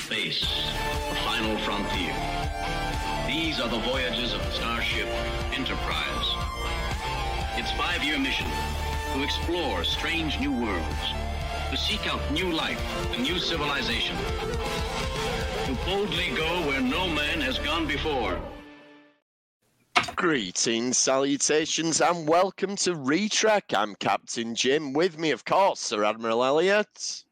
space, the final frontier. These are the voyages of the starship Enterprise. Its 5-year mission, to explore strange new worlds, to seek out new life and new civilization, to boldly go where no man has gone before. Greetings, salutations, and welcome to Retrek. I'm Captain Jim. With me, of course, Sir Admiral Elliot.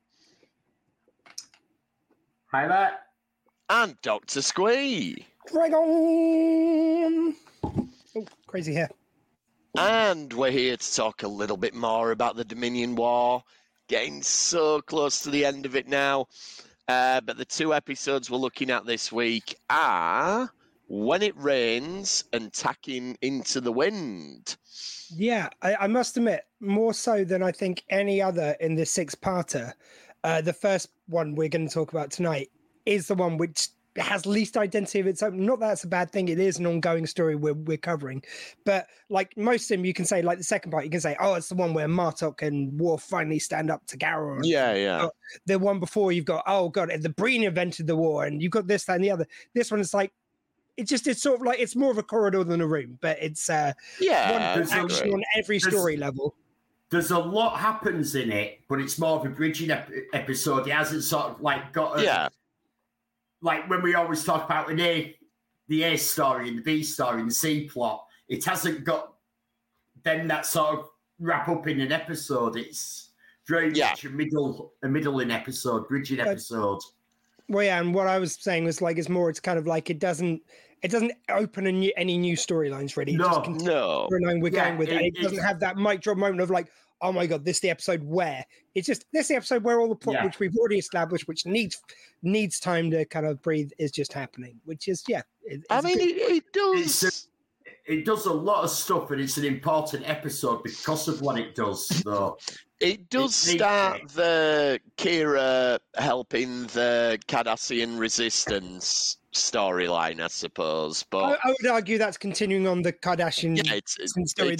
Hi there. And Dr. Squee. Dragon! Oh, crazy hair. And we're here to talk a little bit more about the Dominion War. Getting so close to the end of it now. But the 2 episodes we're looking at this week are When It Rains and Tacking into the Wind. Yeah, I must admit, more so than I think any other in this 6-parter, the first one we're going to talk about tonight is the one which has least identity of its own. Not that that's a bad thing. It is an ongoing story we're covering. But like most of them, you can say, like the second part, you can say, oh, it's the one where Martok and Worf finally stand up to Gowron. Yeah. The one before, you've got, oh, God, the Breen invented the war, and you've got this, that, and the other. This one is like, it's sort of like, it's more of a corridor than a room, but it's one action on every story level. There's a lot happens in it, but it's more of a bridging episode. It hasn't sort of like got a... Like when we always talk about the A story and the B story and the C plot, it hasn't got then that sort of wrap up in an episode. It's very much a middling episode, bridging episode. Well, yeah, and what I was saying was like it's kind of like it doesn't open any new storylines really. No. Storyline we're going with it. It doesn't have that mic drop moment of like, oh my God, this is the episode where. It's just this the episode where all the plot which we've already established, which needs time to kind of breathe, is just happening. Which is it does. It does a lot of stuff, and it's an important episode because of what it does. Though it does start the Kira helping the Cardassian resistance storyline, I suppose. But I would argue that's continuing on the Kardashian story.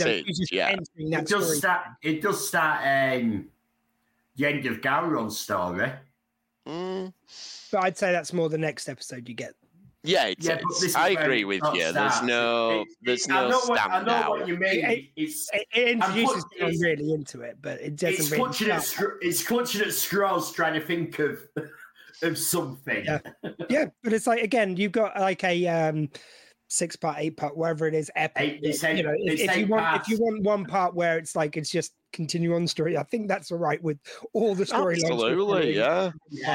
It does start the end of Gowron's story. But I'd say that's more the next episode you get. Yeah, it is. I agree with you. There's no standout. I know what you mean. It introduces them really into it, but it doesn't it's clutching at straws trying to think of something. Yeah, but it's like, again, you've got like a 6-part, 8-part, whatever it is, epic. If you want one part where it's like it's just continue on story, I think that's all right with all the storylines. Absolutely, yeah.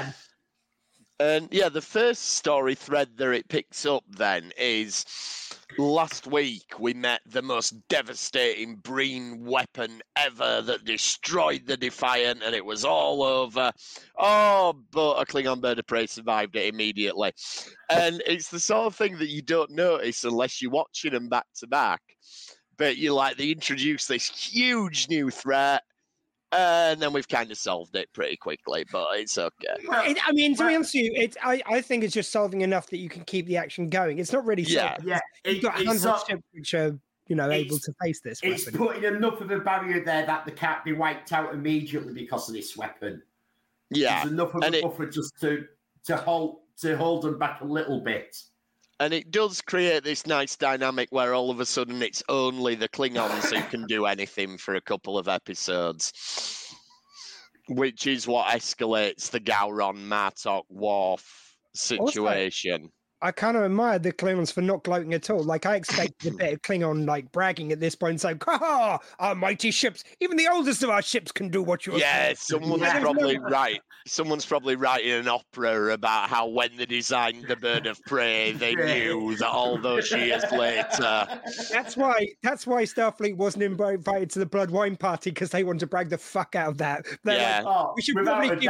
And the first story thread that it picks up then is last week we met the most devastating Breen weapon ever that destroyed the Defiant, and it was all over. Oh, but a Klingon bird of prey survived it immediately. And it's the sort of thing that you don't notice unless you're watching them back to back. But they introduce this huge new threat. And then we've kind of solved it pretty quickly, but it's okay. To be honest with you, I think it's just solving enough that you can keep the action going. It's not really solving. You've got 100 ships which are, able to face this weapon. It's putting enough of a barrier there that they can't be wiped out immediately because of this weapon. Yeah. There's enough of a buffer just to hold them back a little bit. And it does create this nice dynamic where all of a sudden it's only the Klingons who can do anything for a couple of episodes, which is what escalates the Gowron, Martok, Worf situation. I kind of admired the Klingons for not gloating at all. Like, I expected a bit of Klingon, bragging at this point, saying, ha, our mighty ships, even the oldest of our ships can do what you're saying. Someone's probably right. Someone's probably writing an opera about how when they designed the bird of prey, they knew that all those years later. That's why Starfleet wasn't invited to the Blood Wine party, because they wanted to brag the fuck out of that. We should probably keep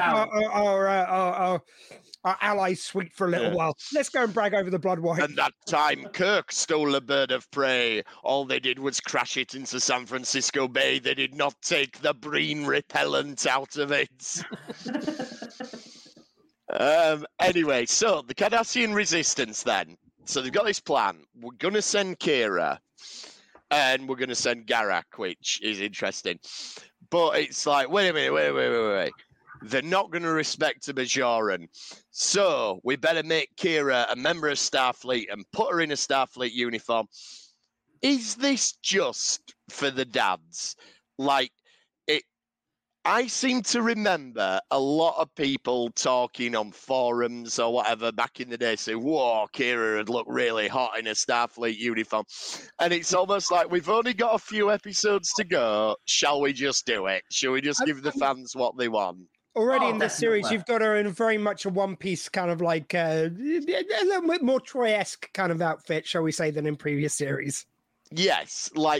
our allies sweet for a little while. Let's go and brag over the blood wine. And that time Kirk stole a bird of prey. All they did was crash it into San Francisco Bay. They did not take the Breen repellent out of it. Anyway, so the Cardassian resistance then. So they've got this plan. We're going to send Kira and we're going to send Garak, which is interesting. But it's like, wait a minute. they're not going to respect a Bajoran. So we better make Kira a member of Starfleet and put her in a Starfleet uniform. Is this just for the dads? Like, I seem to remember a lot of people talking on forums or whatever back in the day saying, whoa, Kira would look really hot in a Starfleet uniform. And it's almost like we've only got a few episodes to go. Shall we just do it? Shall we just give the fans what they want? Already in this series, you've got her in very much a one-piece kind of like a little bit more Troy-esque kind of outfit, shall we say, than in previous series. Yes, like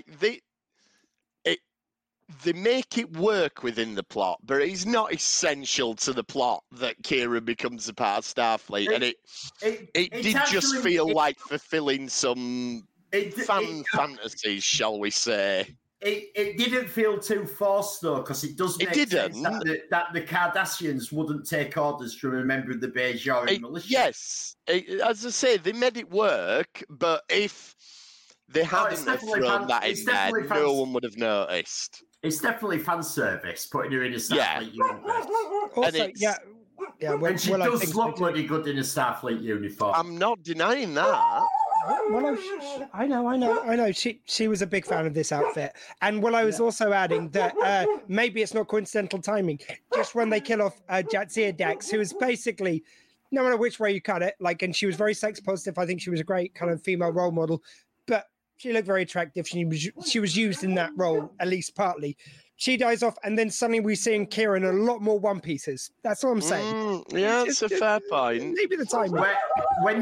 they make it work within the plot, but it's not essential to the plot that Kira becomes a part of Starfleet, and it did just feel like fulfilling some fantasies, shall we say. It didn't feel too forced, though, because it does make sense that the Cardassians wouldn't take orders from a member of the Bajoran militia. Yes, as I say, they made it work, but if they hadn't thrown that in there, no one would have noticed. It's definitely fan service, putting her in a Starfleet universe. Also, and she does look bloody good in a Starfleet uniform. I'm not denying that. Well, I know. She was a big fan of this outfit. And I was also adding that maybe it's not coincidental timing. Just when they kill off Jadzia Dax, who is basically, no matter which way you cut it, like, and she was very sex positive. I think she was a great kind of female role model. But she looked very attractive. She was used in that role, at least partly. She dies off, and then suddenly we're seeing Kira in a lot more one pieces. That's what I'm saying. That's a fair point. Maybe the time. When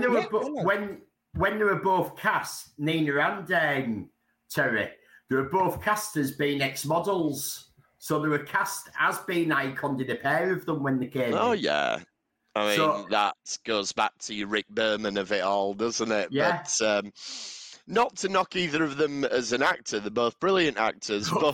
they were both cast, Nina and Terry, they were both cast as being ex-models. So they were cast as being iconed in a pair of them when they came in. Oh, yeah. I mean, that goes back to your Rick Berman of it all, doesn't it? Yeah. But, not to knock either of them as an actor. They're both brilliant actors. But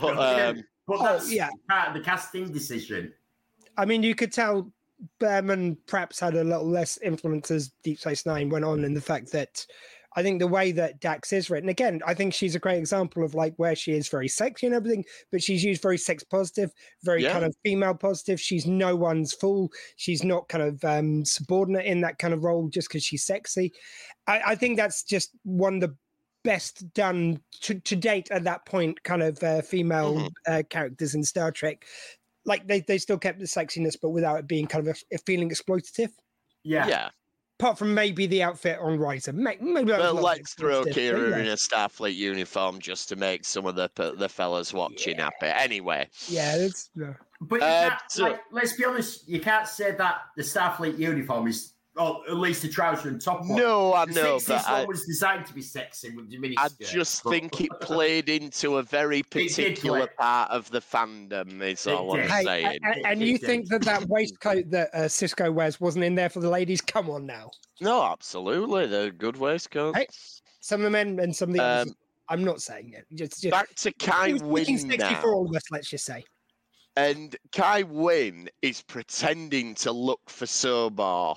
that's part of the casting decision. I mean, you could tell Berman perhaps had a little less influence as Deep Space Nine went on, in the fact that I think the way that Dax is written, again, I think she's a great example of like where she is very sexy and everything, but she's used very sex positive, very kind of female positive. She's no one's fool. She's not kind of subordinate in that kind of role just because she's sexy. I think that's just one of the best done to date at that point kind of female characters in Star Trek. Like they still kept the sexiness, but without it being kind of a feeling exploitative. Yeah. Apart from maybe the outfit on Riser. Maybe let's throw Kira in a Starfleet uniform just to make some of the fellas watching happy. Anyway. Yeah, that's... But let's be honest, you can't say that the Starfleet uniform is... Or at least the trouser and top one. No, I know, but one was designed to be sexy with the miniskirt. I just think it played into a very particular part of the fandom, is all I'm saying. And you think that waistcoat that Sisko wears wasn't in there for the ladies? Come on now. No, absolutely. They're good waistcoats. Hey, some of the men and some of the others. I'm not saying it. Just back to Kai Wynn now. For all of us, let's just say. And Kai Wynn is pretending to look for Sobor,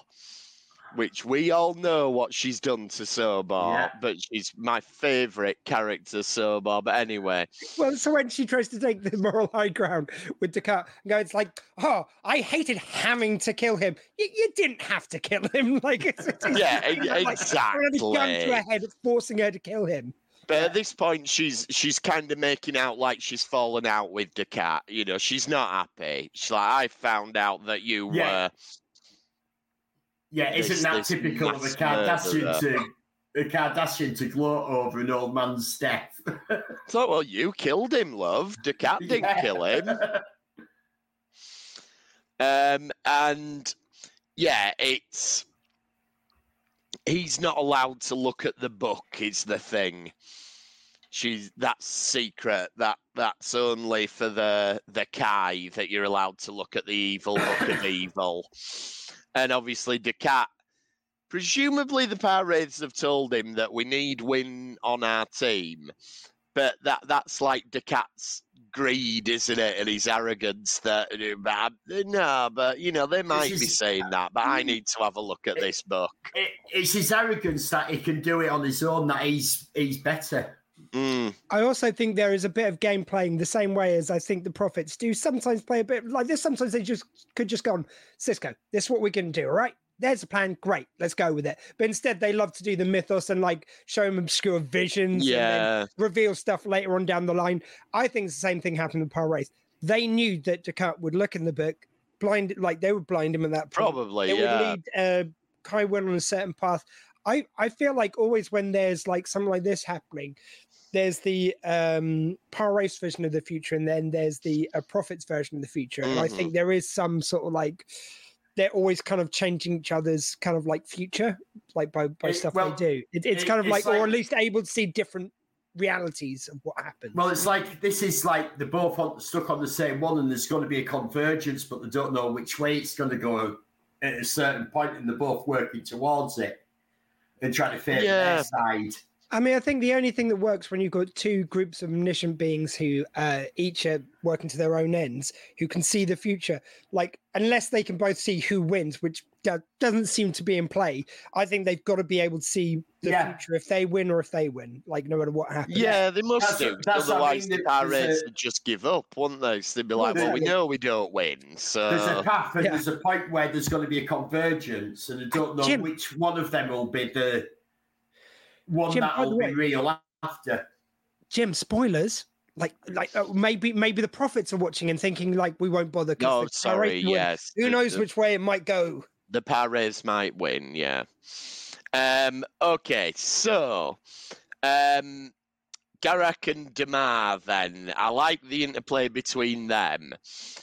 which we all know what she's done to Sobor, but she's my favourite character, Sobor. But anyway. Well, so when she tries to take the moral high ground with Descartes, it's like, oh, I hated having to kill him. You didn't have to kill him. Like, exactly. Exactly. Gun to her head, forcing her to kill him. But at this point, she's kind of making out like she's fallen out with Descartes. You know, she's not happy. She's like, I found out that you were... Yeah, isn't that typical of a Cardassian to gloat over an old man's death? So, well, you killed him, love. Descartes didn't kill him. And he's not allowed to look at the book, is the thing. That's secret. That's only for the Kai that you're allowed to look at the evil book of evil. And obviously, Descartes, presumably the power raiders have told him that we need Wynn on our team. But that's like Descartes' greed, isn't it? And his arrogance that, but, you know, they might be saying that, but I need to have a look at this book. It's his arrogance that he can do it on his own, that he's better. I also think there is a bit of game playing the same way as I think the Prophets do sometimes play a bit like this. Sometimes they could just go on, Cisco, this is what we're going to do, all right? There's a plan, great, let's go with it. But instead, they love to do the mythos and like show them obscure visions and then reveal stuff later on down the line. I think it's the same thing happened with Power Race. They knew that Dukat would look in the book, they would blind him at that point. Probably, they would lead Kai Will on a certain path. I feel like always when there's like something like this happening, there's the Power Race version of the future, and then there's the Prophets version of the future. And I think there is some sort of like they're always kind of changing each other's kind of like future, like by stuff they do. It's kind of like, or at least able to see different realities of what happens. Well, it's like this is like they're both stuck on the same one, and there's going to be a convergence, but they don't know which way it's going to go at a certain point, and they're both working towards it and trying to favour their side. I mean, I think the only thing that works when you've got two groups of omniscient beings who each are working to their own ends, who can see the future, like unless they can both see who wins, which doesn't seem to be in play, I think they've got to be able to see the future if they win or if they win, like no matter what happens. Yeah, they must do. Otherwise, the Pirates would just give up, wouldn't they? So they'd be like, well, we know we don't win. So there's a path, and there's a point where there's going to be a convergence, and I don't know which one of them will be the one that'll be real after. Jim, spoilers. Maybe the Prophets are watching and thinking like we won't bother. Oh, sorry. Yes. Who knows which way it might go? The Pirates might win. Yeah. Okay. So, Garak and Damar. Then I like the interplay between them,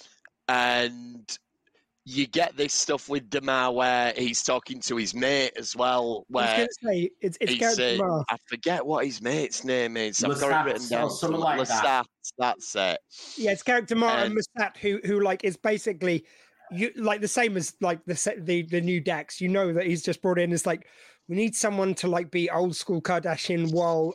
and you get this stuff with Damar where he's talking to his mate as well. Where I was going to say, it's Damar. I forget what his mate's name is. I've got it written down. Something like that. That's it. Yeah, it's Garrick Damar and Musat, who like is basically the same as like the new Dax. You know that he's just brought in. It's like we need someone to like be old school Kardashian while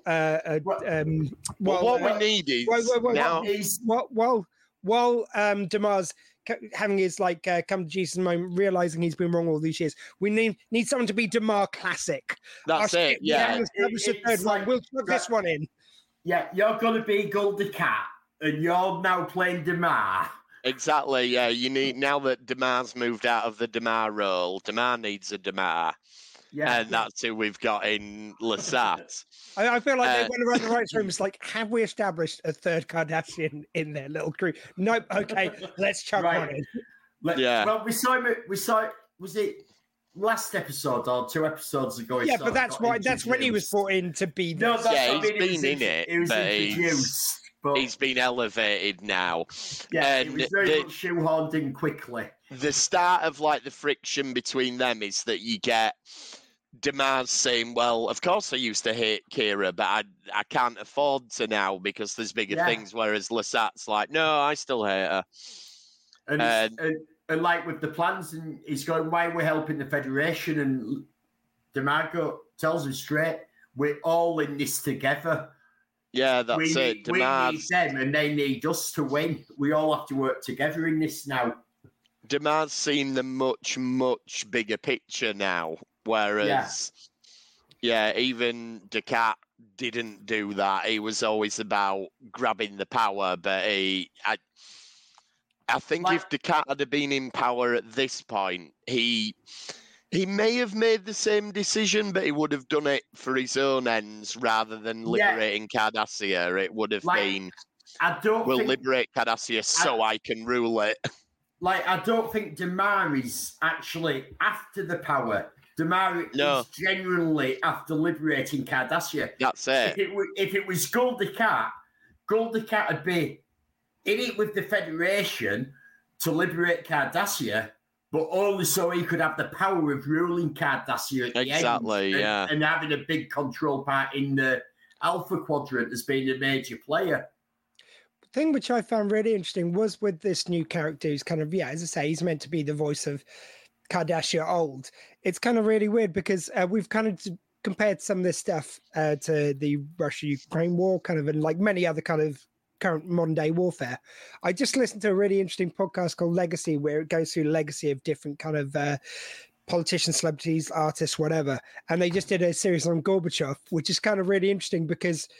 what we need is while Damar's having his like come to Jesus moment, realizing he's been wrong all these years. We need someone to be Damar classic. That's it. Yeah, we'll plug this one in. Yeah, you're gonna be Gul Dukat, and you're now playing Damar. Exactly. Yeah, you need now that Damar's moved out of the Damar role. Damar needs a Damar. Yeah, and that's who we've got in Lasat. I feel like they went around the rights room. It's like, have we established a third Kardashian in their little crew? Nope. Okay, let's chuck one in. Well, we saw was it last episode or 2 episodes ago? Yeah, but that's why. That's when he was brought in to be. No, he's been in it. He was introduced. But he's been elevated now. Yeah, and it was very much shoehorned in quickly. The start of like the friction between them is that you get Damar saying, well, of course I used to hate Kira, but I can't afford to now because there's bigger things, whereas Lasat's like, no, I still hate her. And like with the plans, and he's going, why we're helping the Federation, and Damar tells him straight, we're all in this together. Yeah, that's it. We need them and they need us to win. We all have to work together in this now. Damar's seen the much, much bigger picture now. Whereas, even Dukat didn't do that. He was always about grabbing the power. But I think if Dukat had been in power at this point, he may have made the same decision, but he would have done it for his own ends rather than liberating Cardassia. It would have been, liberate Cardassia so I can rule it. Like, I don't think Damar is actually after the power. Damar is genuinely after liberating Cardassia. That's it. If it was Gul Dukat would be in it with the Federation to liberate Cardassia, but only so he could have the power of ruling Cardassia at the end. And having a big control part in the Alpha Quadrant as being a major player. The thing which I found really interesting was with this new character who's kind of, as I say, he's meant to be the voice of Cardassia old. It's kind of really weird because we've kind of compared some of this stuff to the Russia-Ukraine war, kind of, and like many other kind of current modern day warfare. I just listened to a really interesting podcast called Legacy, where it goes through the legacy of different kind of politicians, celebrities, artists, whatever. And they just did a series on Gorbachev, which is kind of really interesting because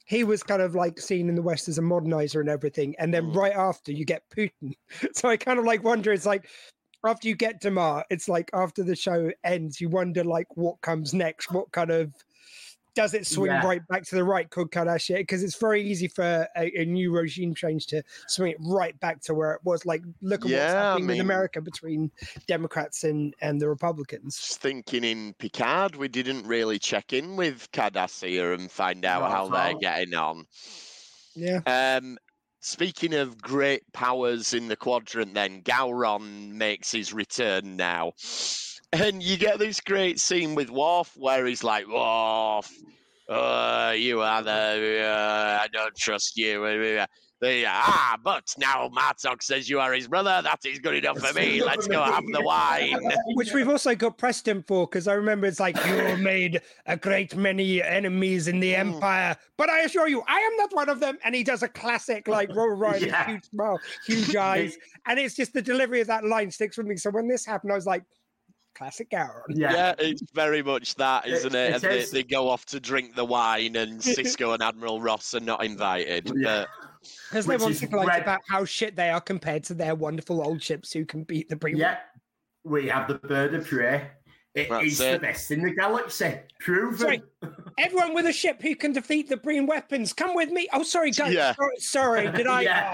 he was kind of like seen in the West as a modernizer and everything. And then right after you get Putin. So I kind of like wonder, it's like after you get Damar, it's like after the show ends, you wonder like what comes next, what kind of, does it swing right back to the right, could Kardashian? Because it's very easy for a new regime change to swing it right back to where it was. Like, look at what's happening in America between Democrats and the Republicans. Just thinking in Picard, we didn't really check in with Cardassia and find out how they're getting on. Yeah. Speaking of great powers in the quadrant, then Gowron makes his return now. And you get this great scene with Worf where he's like, Worf, you are I don't trust you. But now Martok says you are his brother. That is good enough for me. Let's go have the wine. Which we've also got precedent for, because I remember it's like, you made a great many enemies in the Empire, but I assure you, I am not one of them. And he does a classic, like, roll right, huge smile, huge eyes. And it's just the delivery of that line sticks with me. So when this happened, I was like, classic Gowron. Yeah, it's very much that, isn't it? And they go off to drink the wine, and Sisko and Admiral Ross are not invited. But because they want to like about how shit they are compared to their wonderful old ships who can beat the Breen. Yeah, we have the bird of prey. It's the best in the galaxy. Proven. Sorry, everyone with a ship who can defeat the Breen weapons, come with me. Oh, sorry, guys. Yeah. Sorry, did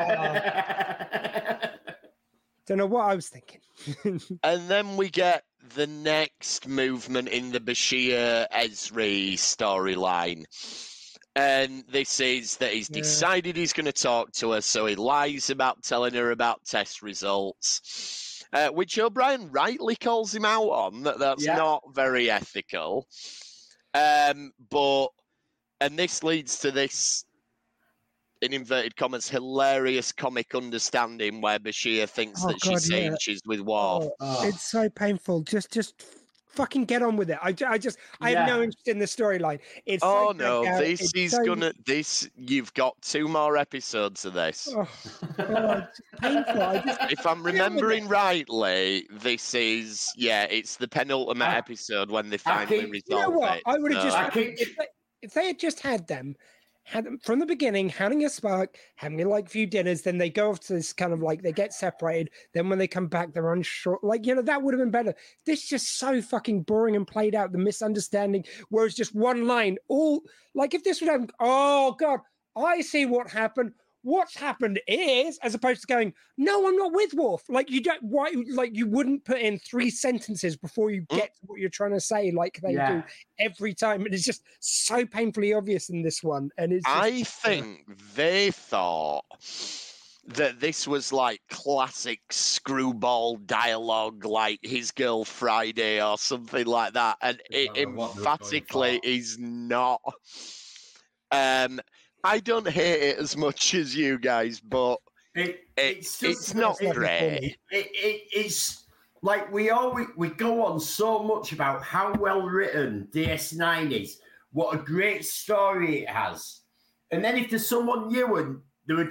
I? Don't know what I was thinking. And then we get the next movement in the Bashir Ezri storyline. And this is that he's decided he's going to talk to her, so he lies about telling her about test results, which O'Brien rightly calls him out on, that's not very ethical. And this leads to this, in inverted commas, hilarious comic understanding where Bashir thinks she's saying she's with Worf. It's so painful. Just fucking get on with it. I have no interest in the storyline. It's you've got 2 more episodes of this. It's painful. If I'm remembering rightly, this is it's the penultimate episode when they finally resolve it. I would have if they had just had them from the beginning, having a spark, having like few dinners, then they go off to this kind of like they get separated. Then when they come back, they're unsure. Like, that would have been better. This is just so fucking boring and played out. The misunderstanding, whereas just one line, all like if this would happen, oh God, I see what happened. What's happened is, as opposed to going, no, I'm not with Worf. Like you don't, why? Like you wouldn't put in 3 sentences before you get to what you're trying to say, like they do every time. And it's just so painfully obvious in this one. And it's. I think they thought that this was like classic screwball dialogue, like His Girl Friday or something like that, and it emphatically is not. I don't hate it as much as you guys, but it's not great. It's like we go on so much about how well written DS9 is, what a great story it has, and then if there's someone new and they've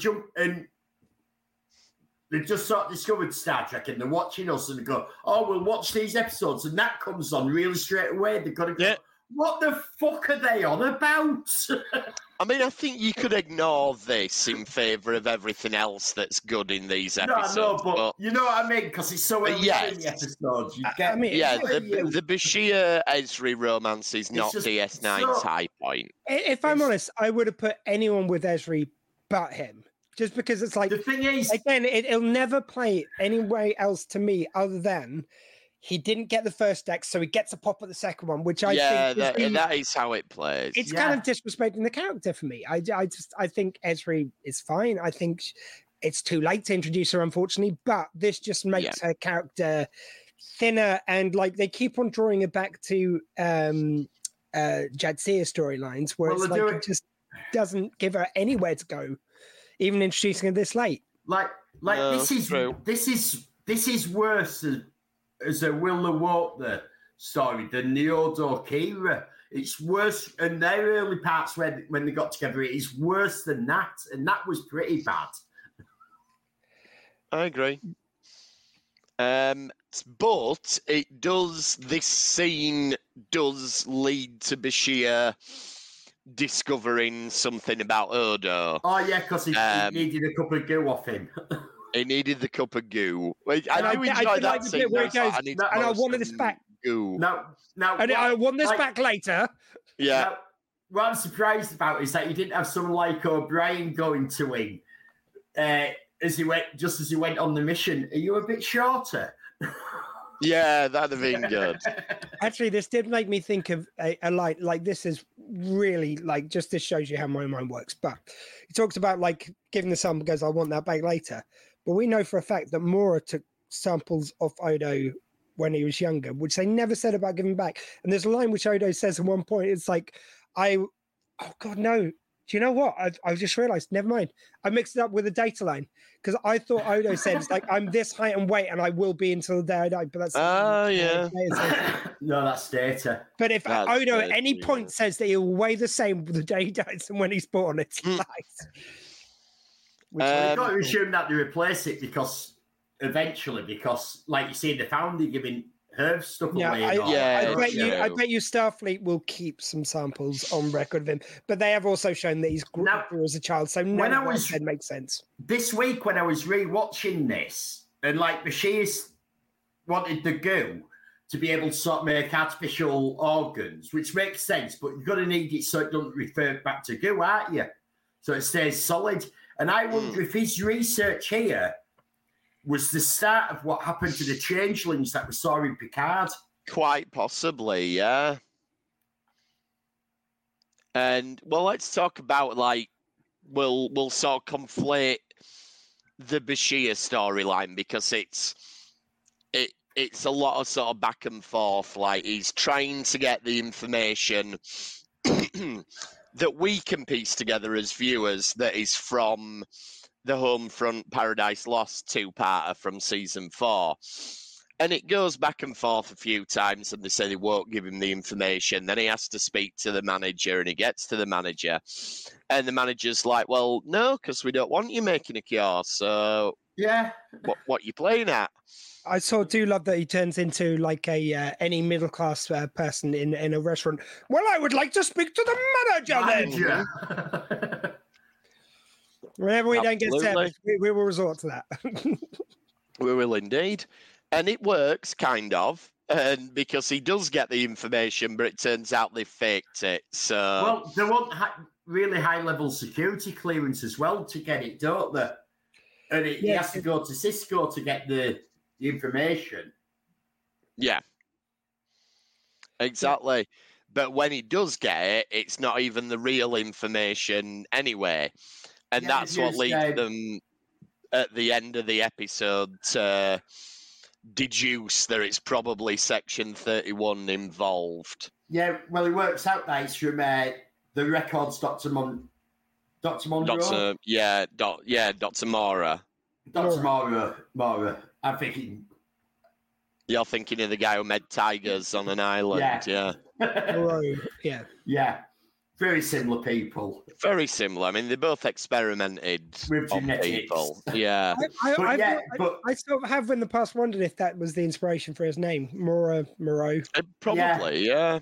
just sort of discovered Star Trek and they're watching us and they go, oh, we'll watch these episodes, and that comes on really straight away. They've got to go. Yeah. What the fuck are they on about? I mean, I think you could ignore this in favour of everything else that's good in these episodes. No, but you know what I mean? Because it's so early in the episodes. You get, the Bashir Ezri romance is not DS9's high point. If I'm honest, I would have put anyone with Ezri but him. Just because it's like... The thing is... Again, it'll never play any way else to me other than... He didn't get the first deck, so he gets a pop at the second one, which I think that is how it plays. It's kind of disrespecting the character for me. I think Ezri is fine. I think it's too late to introduce her, unfortunately, but this just makes her character thinner, and like they keep on drawing it back to Jadzia storylines, where it just doesn't give her anywhere to go, even introducing her this late. This is worse as a Will Walker story than the Odo Kira. It's worse, and their early parts when they got together, it is worse than that, and that was pretty bad. I agree. But this scene does lead to Bashir discovering something about Odo. Oh, yeah, because he needed a cup of goo off him. He needed the cup of goo. I do enjoy that scene. Where he goes, and I want this back. Goo. I want this back later. Yeah. Now, what I'm surprised about is that you didn't have someone like O'Brien going to him as he went on the mission. Are you a bit shorter? Yeah, that'd have been good. Actually, this did make me think of a line. Like, this is really like, just this shows you how my mind works. But he talks about like giving the sample, goes, I want that back later. But we know for a fact that Mora took samples of Odo when he was younger, which they never said about giving back. And there's a line which Odo says at one point, it's like, oh God, no. Do you know what? I've just realized, never mind. I mixed it up with a data line because I thought Odo said, it's like, I'm this height and weight and I will be until the day I die. But that's yeah. No, that's data. But if Odo at any point says that he'll weigh the same the day he dies and when he's born, it's lies. You've got to assume that they replace it because, like you see, the Founder giving her stuff away. I bet you Starfleet will keep some samples on record of him, but they have also shown that he's grew as a child, so none of what said makes sense. This week when I was rewatching this, and like Bashir wanted the goo to be able to sort of make artificial organs, which makes sense, but you're going to need it so it doesn't refer back to goo, aren't you? So it stays solid. And I wonder if his research here was the start of what happened to the changelings that we saw in Picard. Quite possibly, yeah. And, well, let's talk about, like, we'll sort of conflate the Bashir storyline because it's a lot of sort of back and forth. Like, he's trying to get the information that we can piece together as viewers that is from the Homefront Paradise Lost two-parter from season 4. And it goes back and forth a few times and they say they won't give him the information. Then he has to speak to the manager and he gets to the manager. And the manager's like, well, no, because we don't want you making a cure. So yeah, what you playing at? I do love that he turns into like any middle class person in a restaurant. Well, I would like to speak to the manager. Then. Whenever we don't get service, we will resort to that. We will indeed. And it works, kind of. And because he does get the information, but it turns out they faked it. So well, they want really high level security clearance as well to get it, don't they? And he has to go to Cisco to get the information. Yeah. Exactly. But when he does get it, it's not even the real information anyway. And that's what leads them at the end of the episode to deduce that it's probably Section 31 involved. Yeah, well, it works out that it's from the records Dr. Monroe. Dr. Mora. Dr. Mora. I'm thinking... You're thinking of the guy who made tigers on an island, yeah. Yeah. Very similar people. Very similar. I mean, they both experimented with on people. Yeah. I sort of have in the past wondered if that was the inspiration for his name, Moreau. Probably, yeah.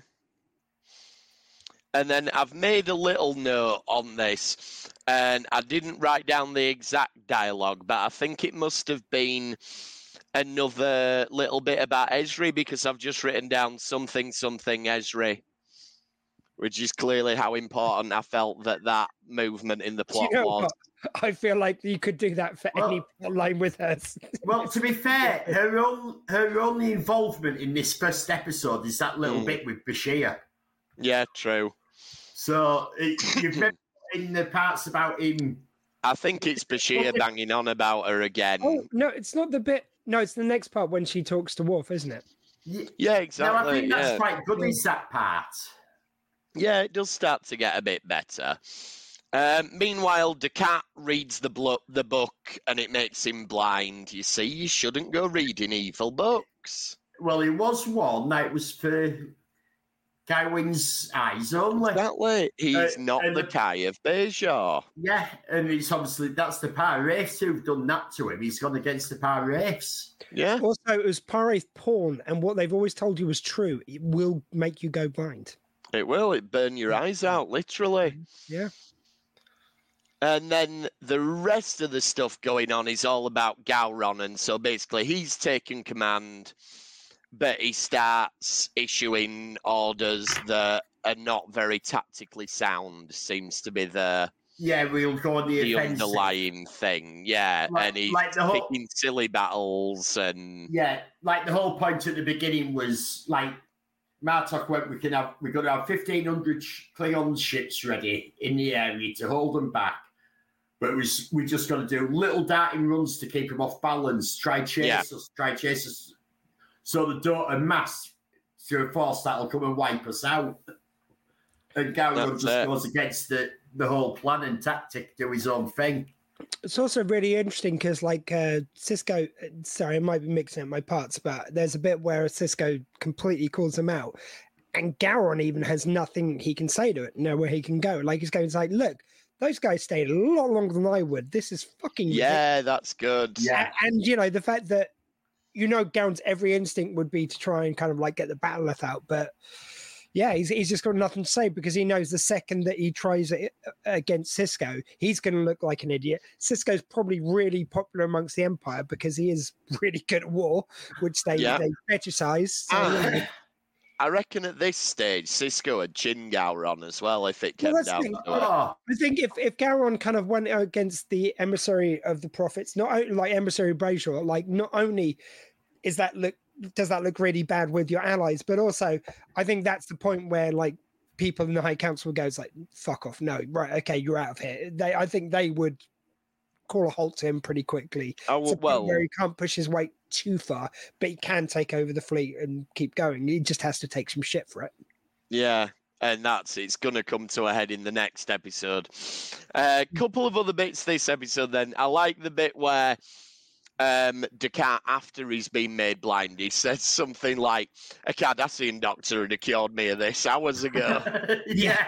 And then I've made a little note on this, and I didn't write down the exact dialogue, but I think it must have been another little bit about Ezri because I've just written down something Ezri. Which is clearly how important I felt that movement in the plot was. What? I feel like you could do that for any line with us. Well, to be fair, her only involvement in this first episode is that little bit with Bashir. Yeah, true. So you've been in the parts about him. I think it's Bashir banging on about her again. Oh, no, it's not the bit. No, it's the next part when she talks to Worf, isn't it? Yeah, exactly. No, I think that's quite good, is that part. Yeah, it does start to get a bit better. Meanwhile, Descartes reads the book and it makes him blind. You see, you shouldn't go reading evil books. Well, it was one that was for Gywin's eyes only. Exactly. He's not the Kai of Bajor. Yeah, and it's obviously, that's the Par Wraiths who've done that to him. He's gone against the Par Wraiths. Yeah. Also, it was Par Wraith porn, and what they've always told you was true. It will make you go blind. It will. It burn your eyes out, literally. Yeah. And then the rest of the stuff going on is all about Gowron. And so basically he's taken command, but he starts issuing orders that are not very tactically sound, seems to be the we'll go on the offensive. Underlying thing. Yeah. And he's picking silly battles and like the whole point at the beginning was like Martok went, we're going to have 1,500 Klingon ships ready in the area to hold them back. But we just got to do little darting runs to keep them off balance, try chase us, so they don't amass to a force that'll come and wipe us out. And Gowron just goes against the whole plan and tactic, do his own thing. It's also really interesting because, like, Sisko, sorry, I might be mixing up my parts, but there's a bit where Sisko completely calls him out, and Gowron even has nothing he can say to it, nowhere he can go. Like, he's going to say, look, those guys stayed a lot longer than I would. This is fucking ridiculous. That's good. Yeah. And, you know, the fact that, you know, Gowron's every instinct would be to try and kind of, like, get the bat'leth out, but... Yeah, he's just got nothing to say because he knows the second that he tries it against Sisko, he's going to look like an idiot. Sisko's probably really popular amongst the Empire because he is really good at war, which they fetishize. So, I reckon at this stage, Sisko would chin Gowron as well if it came down to it. I think if Gowron kind of went against the emissary of the prophets, not only like emissary Brayshaw, like not only does that look really bad with your allies, but also I think that's the point where like people in the High Council goes like, fuck off, no, right, okay, you're out of here. I think they would call a halt to him pretty quickly. Where he can't push his weight too far, but he can take over the fleet and keep going. He just has to take some shit for it. Yeah. And it's going to come to a head in the next episode. A couple of other bits this episode then. I like the bit where Descartes, after he's been made blind, he says something like, a Cardassian doctor had cured me of this hours ago. Yeah.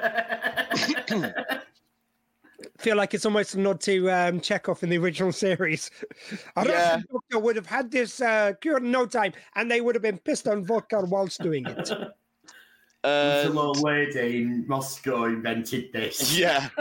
Feel like it's almost a nod to Chekhov in the original series. A Russian doctor would have had this cured in no time, and they would have been pissed on vodka whilst doing it. The little lady in Moscow invented this. Yeah.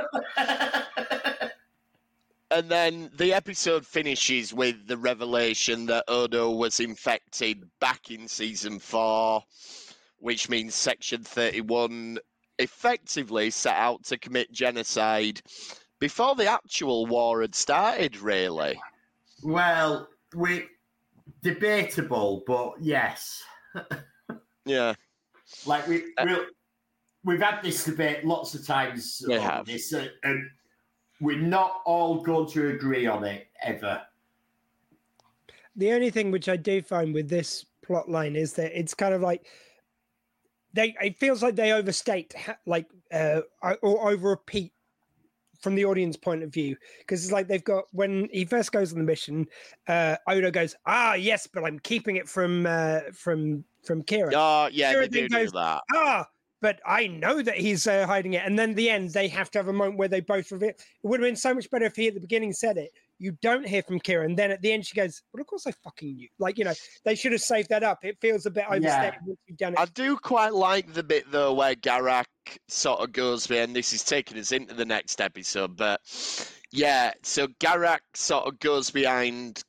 And then the episode finishes with the revelation that Odo was infected back in season 4, which means Section 31 effectively set out to commit genocide before the actual war had started, really. Well, debatable, but yes. Yeah. Like, we've had this debate lots of times. We have. This, and we're not all going to agree on it, ever. The only thing which I do find with this plot line is that it's kind of like it feels like they overstate, like, or over repeat from the audience point of view. Because it's like they've got, when he first goes on the mission, Odo goes, yes, but I'm keeping it from Kira. Oh, yeah, Kira they do that. But I know that he's hiding it. And then at the end, they have to have a moment where they both reveal. It would have been so much better if he at the beginning said it. You don't hear from Kira. And then at the end, she goes, well, of course I fucking knew. Like, you know, they should have saved that up. It feels a bit overstated once you've done it. I do quite like the bit, though, where Garak sort of goes behind. This is taking us into the next episode. But, yeah, so Garak sort of goes behind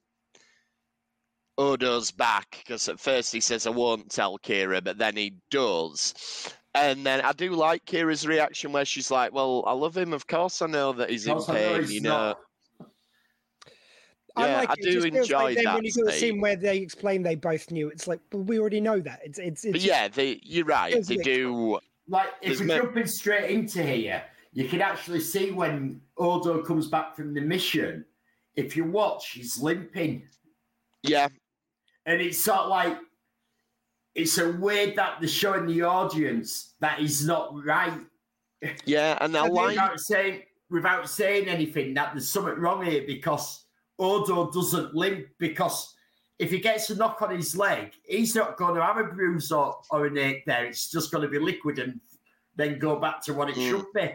Odo's back. Because at first he says, I won't tell Kira. But then he does. And then I do like Kira's reaction where she's like, well, I love him. Of course I know that he's in pain, you know. Yeah, I do enjoy like that. When you got the scene where they explain they both knew, it's like, but we already know that. It's but yeah, you're right. They do. Like, if we're jumping straight into here, you can actually see when Odo comes back from the mission, if you watch, he's limping. Yeah. And it's sort of like, it's a weird that they're showing the audience that he's not right. Yeah, and I like... Without saying anything, that there's something wrong here because Odo doesn't limp, because if he gets a knock on his leg, he's not going to have a bruise or an ache there. It's just going to be liquid and then go back to what it should be.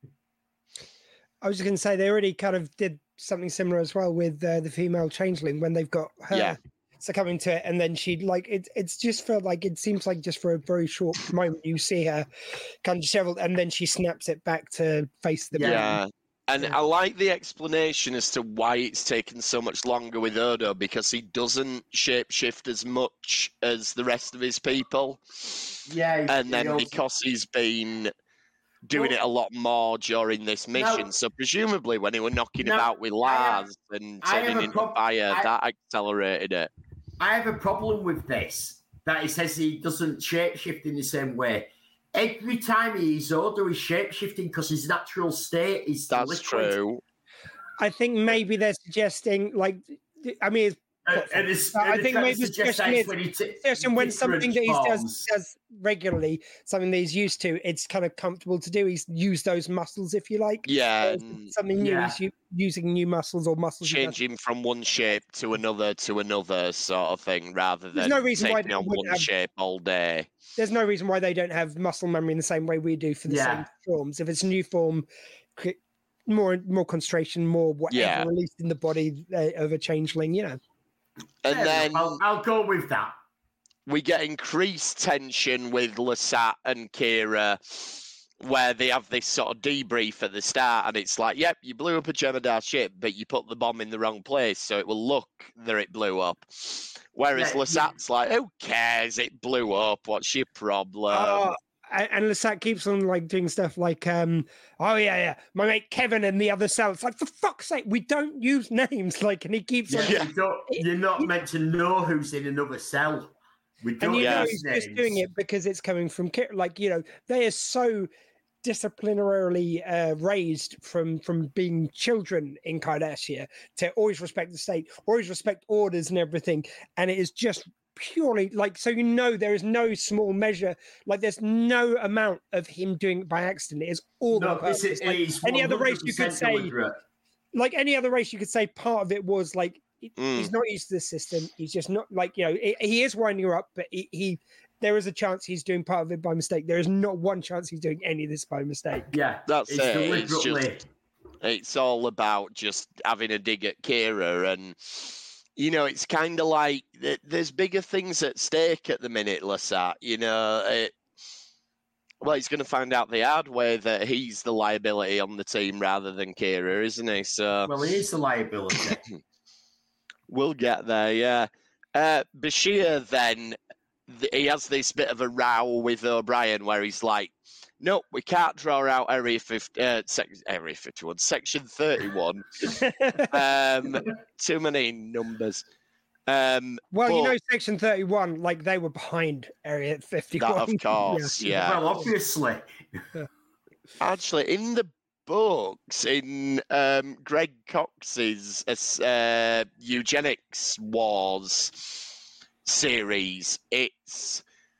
I was just going to say, they already kind of did something similar as well with the female changeling when they've got her succumbing to it, and then she like it's just for like it seems like just for a very short moment you see her kind of disheveled, and then she snaps it back to face the yeah. And I like the explanation as to why it's taken so much longer with Odo, because he doesn't shapeshift as much as the rest of his people. Yeah. And then because he's been doing it a lot more during this mission, so presumably when he were knocking about with Lars and turning into fire, that accelerated it. I have a problem with this, that he says he doesn't shapeshift in the same way. Every time he's Odo, he's shapeshifting because his natural state is That's liquid. true. I think maybe they're suggesting, like, I mean, I think maybe the suggestion when something that he does regularly, something that he's used to, it's kind of comfortable to do. He's used those muscles, if you like. Yeah. Something new, he's using new muscles or muscles. Changing from one shape to another sort of thing, rather than taking on one shape all day. There's no reason why they don't have muscle memory in the same way we do for the same forms. If it's a new form, more concentration, more whatever released in the body of a changeling, you know. And then I'll go with that. We get increased tension with Lasat and Kira, where they have this sort of debrief at the start, and it's like, yep, you blew up a Jem'Hadar ship, but you put the bomb in the wrong place, so it will look that it blew up. Whereas Lasat's like, who cares? It blew up. What's your problem? And Lasat keeps on like doing stuff like, my mate Kevin and the other cell. It's like, for fuck's sake, we don't use names. Like, and he keeps on. You're not meant to know who's in another cell. We don't use he's names. just doing it because it's coming from like, you know, they are so disciplinarily raised from being children in Cardassia to always respect the state, always respect orders and everything, and it is just purely like, so you know there is no small measure, like there's no amount of him doing it by accident. It is all any other race you could say, like any other race you could say part of it was like he's not used to the system, he's just not like, you know, he is winding her up, but he there is a chance he's doing part of it by mistake. There is not one chance he's doing any of this by mistake. Yeah, that's it. It's all about just having a dig at Kira, and you know, it's kind of like there's bigger things at stake at the minute, Lasat. You know, he's going to find out the hard way that he's the liability on the team rather than Kira, isn't he? So, well, he is the liability. We'll get there, yeah. Bashir then, he has this bit of a row with O'Brien where he's like, no, we can't draw out Area 51, Section 31. Too many numbers. You know, Section 31, like they were behind Area 51. That, of course, yeah. Well, obviously. Actually, in the books, in Greg Cox's Eugenics Wars series, it's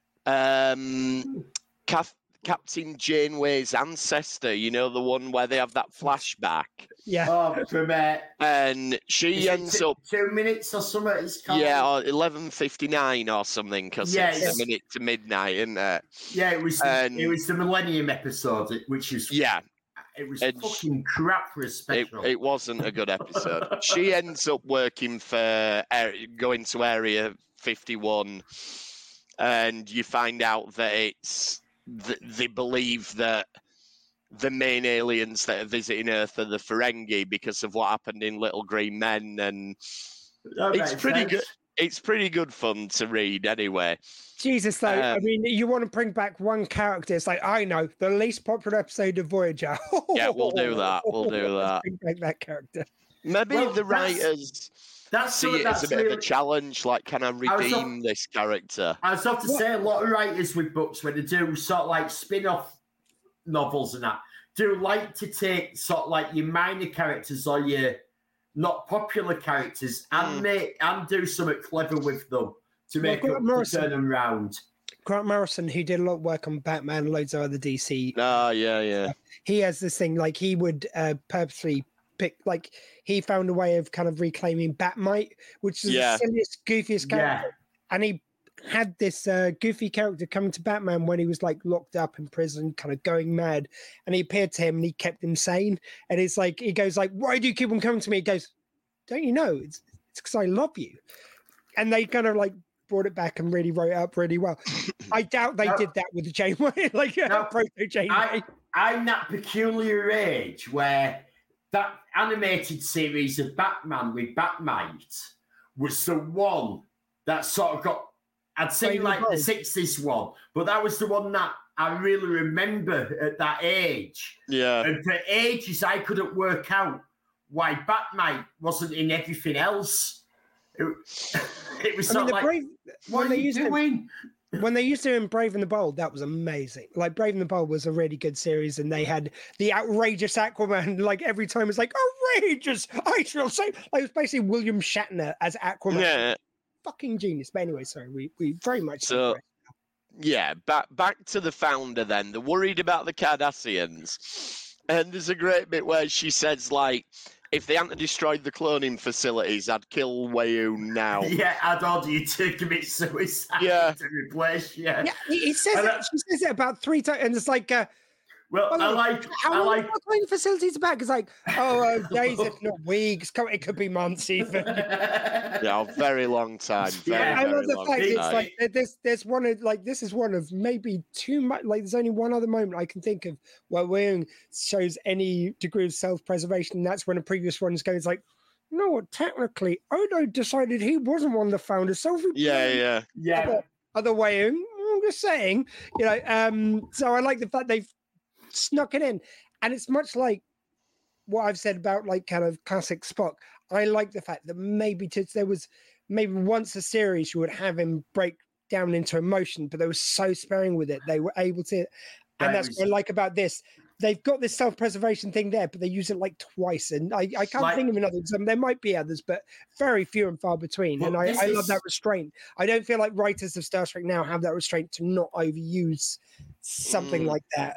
Captain Janeway's ancestor, you know, the one where they have that flashback. Yeah. Oh, from and she ends up 2 minutes or something. It's called. Yeah, or 11:59 or something, because it's a minute to midnight, isn't it? Yeah, it was the Millennium episode, which is it was fucking crap for a special. It wasn't a good episode. She ends up working for going to Area 51, and you find out that it's they believe that the main aliens that are visiting Earth are the Ferengi because of what happened in Little Green Men, and it's pretty good. It's pretty good fun to read anyway. Jesus, though, I mean, you want to bring back one character. It's like, I know, the least popular episode of Voyager. Yeah, we'll do that. We'll do that. Bring back that character. Maybe the writers see it as a bit of a challenge. Like, can I redeem this character? I was off to say, a lot of writers with books, when they do sort of like spin-off novels and that, do like to take sort of like your minor characters or your not popular characters and do something clever with them to make to turn them round. Grant Morrison, who did a lot of work on Batman, loads of other DC. Yeah. He has this thing, like he would purposely pick, like he found a way of kind of reclaiming Batmite, which is the silliest, goofiest character. And he had this goofy character coming to Batman when he was like locked up in prison, kind of going mad, and he appeared to him and he kept him sane. And it's like, he goes like, why do you keep on coming to me? He goes, don't you know, it's because I love you. and they kind of like brought it back and really wrote it up really well. I doubt they did that with the Janeway, like proto Janeway. I'm that peculiar age where that animated series of Batman with Batmite was the one that sort of got, I'd say like the 60s one, but that was the one that I really remember at that age. Yeah. And for ages, I couldn't work out why Batmite wasn't in everything else. It was sort of like, what are you doing? When they used to in Brave and the Bold, that was amazing. Like Brave and the Bold was a really good series, and they had the outrageous Aquaman. Like every time it's like outrageous. I shall say, like it was basically William Shatner as Aquaman. Yeah, fucking genius. But anyway, sorry, we very much so. Yeah, back to the Founder then. They're worried about the Cardassians, and there's a great bit where she says like, if they hadn't destroyed the cloning facilities, I'd kill Weyoun now. Yeah, I'd order you to commit suicide to replace you. Yeah, he says that. She says it about 3 times, and it's like, I like cloning facilities back. It's like, days, if not weeks. It could be months even. Yeah, a very long time. I love the fact it's like there's one of like this is one of maybe too much. Like there's only one other moment I can think of where Weyoun shows any degree of self-preservation, and that's when a previous one is going. It's like, no, technically, Odo decided he wasn't one of the founders. So yeah. Other Weyoun. I'm just saying, So I like the fact they've snuck it in, and it's much like what I've said about like kind of classic Spock. I like the fact that maybe there was maybe once a series you would have him break down into emotion, but they were so sparing with it. They were able to, and that's what I like about this. They've got this self-preservation thing there, but they use it like twice, and I can't think of another. There might be others, but very few and far between. And I love that restraint. I don't feel like writers of Star Trek now have that restraint to not overuse something like that.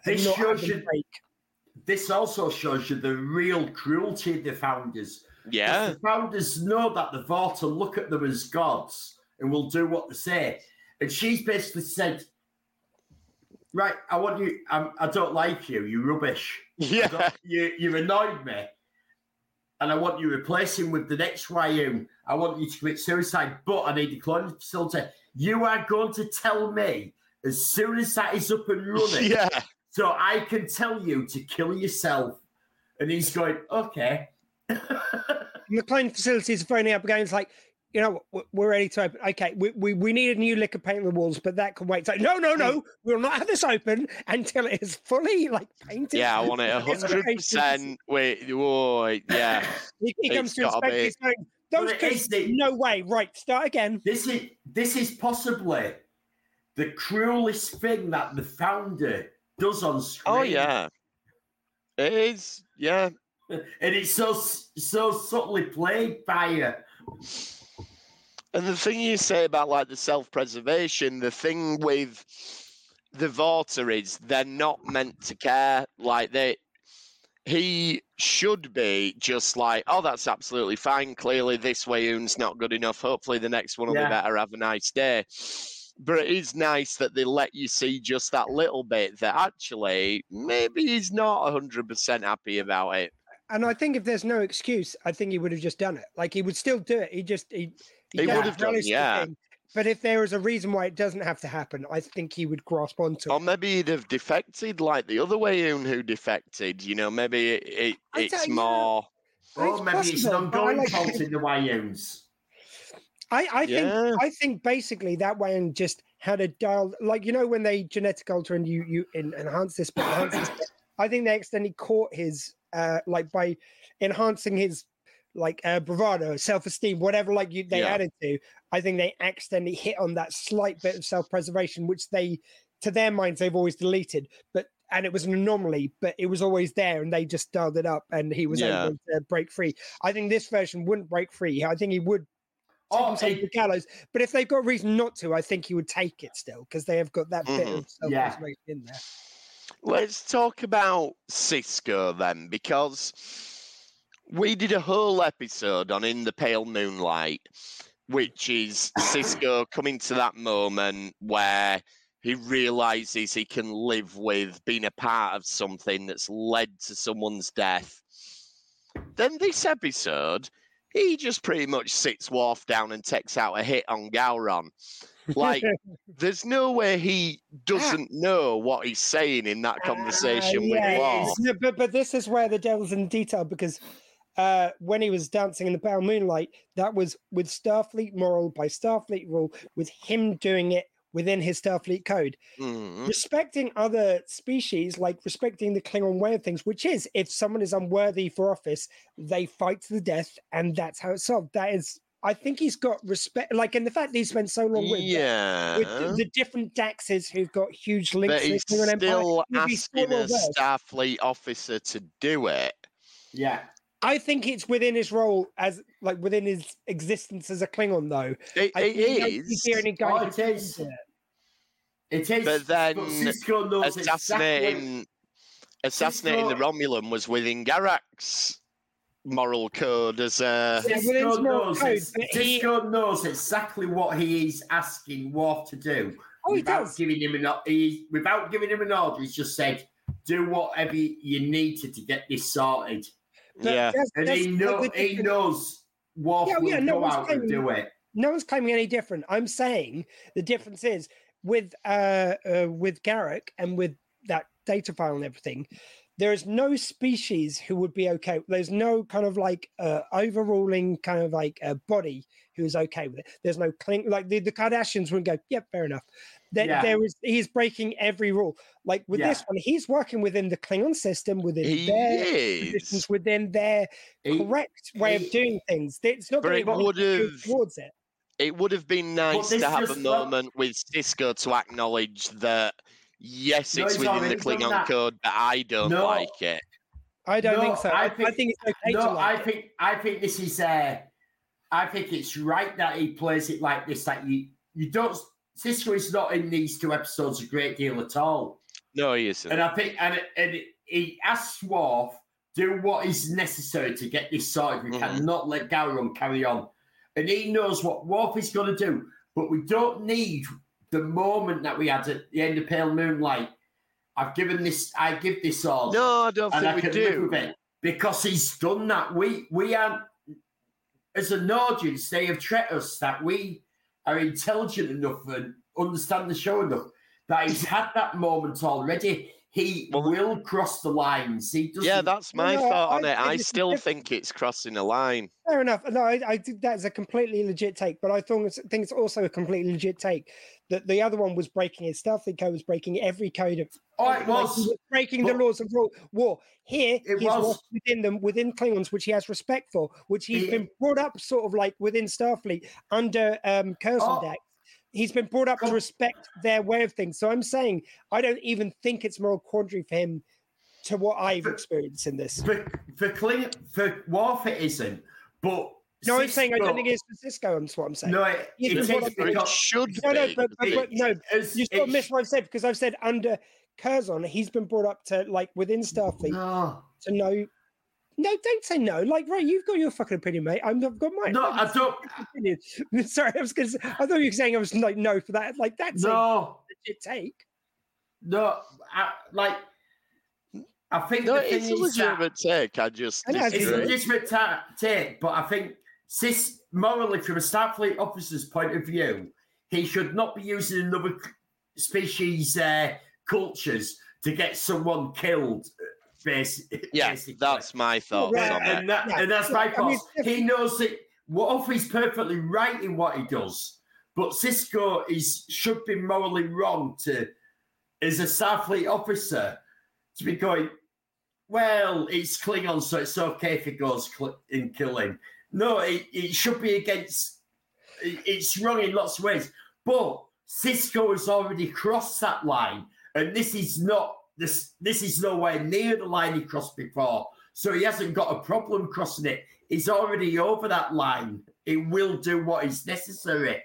This also shows you the real cruelty of the Founders. Yeah. The Founders know that the Vorta look at them as gods and will do what they say. And she's basically said, right, I want you, I don't like you, you're rubbish. Yeah. You annoyed me. And I want you replacing with the next Weyoun. I want you to commit suicide, but I need a cloning facility. You are going to tell me as soon as that is up and running, so I can tell you to kill yourself. And he's going, okay. The cloning facilities are phoning up again. It's like, we're ready to open. Okay, we need a new lick of paint on the walls, but that can wait. It's like, no, we'll not have this open until it is fully like painted. Yeah, I want it 100%. Wait, yeah. He comes to inspect. He's going, those kids, no way. Right, start again. This is possibly the cruelest thing that the Founder does on screen. Oh yeah, it is. Yeah, and it's so subtly played by you. And the thing you say about like the self-preservation, the thing with the Vorta is they're not meant to care. Like he should be just like, oh, that's absolutely fine. Clearly this Weyoun's not good enough. Hopefully the next one will be better. Have a nice day. But it is nice that they let you see just that little bit that actually maybe he's not 100% happy about it. And I think if there's no excuse, I think he would have just done it. Like he would still do it. He would have done, yeah. But if there is a reason why it doesn't have to happen, I think he would grasp onto it. Or maybe he'd have defected like the other Weyoun who defected. Maybe it's more. Or maybe it's an ongoing fault in the Weyouns. I think basically that Weyoun just had a dial, like when they genetic alter and you enhance this, but I think they accidentally caught his by enhancing his bravado, self-esteem, whatever they added to. I think they accidentally hit on that slight bit of self-preservation, which to their minds they've always deleted, and it was an anomaly, but it was always there, and they just dialed it up, and he was able to break free. I think this version wouldn't break free. I think he would. The gallows, but if they've got reason not to, I think he would take it still because they have got that bit of self-preservation in there. Let's talk about Sisko then, because we did a whole episode on In the Pale Moonlight, which is Sisko coming to that moment where he realizes he can live with being a part of something that's led to someone's death. Then this episode he just pretty much sits Worf down and takes out a hit on Gowron. Like, there's no way he doesn't know what he's saying in that conversation with Worf. No, but this is where the devil's in detail, because when he was dancing in the pale moonlight, that was with Starfleet moral by Starfleet rule, with him doing it within his Starfleet code. Respecting other species, like respecting the Klingon way of things, which is if someone is unworthy for office, they fight to the death, and that's how it's solved. That is, I think he's got respect, like, and the fact that he spent so long with the different Daxes who've got huge links. But he's still asking a Starfleet officer to do it. Yeah. I think it's within his role as, like, within his existence as a Klingon, though. It is. It is. But then assassinating the Romulan was within Garak's moral code as a... Sisko knows exactly what he is asking Worf to do. Without giving him an order, he's just said, do whatever you need to get this sorted. Yeah, and he knows Worf will go out and do it. No one's claiming any different. I'm saying the difference is with Garak and with that data file and everything, there is no species who would be okay. There's no kind of like overruling kind of like body who is okay with it. There's no like the Kardashians wouldn't go, yep, fair enough. He's breaking every rule. Like with this one, he's working within the Klingon system, within their positions, within their correct way of doing things. It's not going to towards it. It would have been nice to have a moment with Sisko to acknowledge that, yes, it's within the Klingon code, but I don't like it. I don't think so. I think it's okay to like it. I think this is I think it's right that he plays it like this. That you don't. Sisko is not in these 2 episodes a great deal at all. No, he isn't. And I think, and he asks Worf, do what is necessary to get this sorted. We cannot let Gowron carry on. And he knows what Worf is going to do. But we don't need the moment that we had at the end of Pale Moonlight. I give this order. No, I don't think we do. Live with it because he's done that. We aren't, as an audience, they have treated us that we are intelligent enough and understand the show enough that he's had that moment already. He will cross the lines. He doesn't. Yeah, that's my thought on it. I still think it's crossing a line. Fair enough. No, I think that's a completely legit take, but I think it's also a completely legit take that the other one was breaking his Starfleet code, was breaking every code of. It was. He was breaking the laws of war. Here, he's within Klingons, which he has respect for, which he's been brought up sort of like within Starfleet under Curzon Dax. He's been brought up to respect their way of things. So I'm saying I don't even think it's moral quandary for him to what I've experienced in this. For Worf, it isn't. But no, I'm saying I don't think it's for Sisko. That's what I'm saying. No, it should be. No, you still missed what I've said because I've said under Curzon, he's been brought up to like within Starfleet to know. No, don't say no. Like, right, you've got your fucking opinion, mate. I've got mine. No, I don't. Opinion. Sorry, I was going to say, I thought you were saying I was like, no for that. Like, that's a legit take. No, I think it's a legitimate take. I just disagree. It's a legitimate take, but I think morally, from a Starfleet officer's point of view, he should not be using another species cultures to get someone killed. Basically. That's my thoughts on it. And that's my thoughts. He knows that Worf is perfectly right in what he does, but Sisko should be morally wrong as a Starfleet officer, to be going, well, it's Klingon, so it's okay if he goes and kill him. No, it should be against. It's wrong in lots of ways, but Sisko has already crossed that line, and this is not. This is nowhere near the line he crossed before. So he hasn't got a problem crossing it. He's already over that line. It will do what is necessary.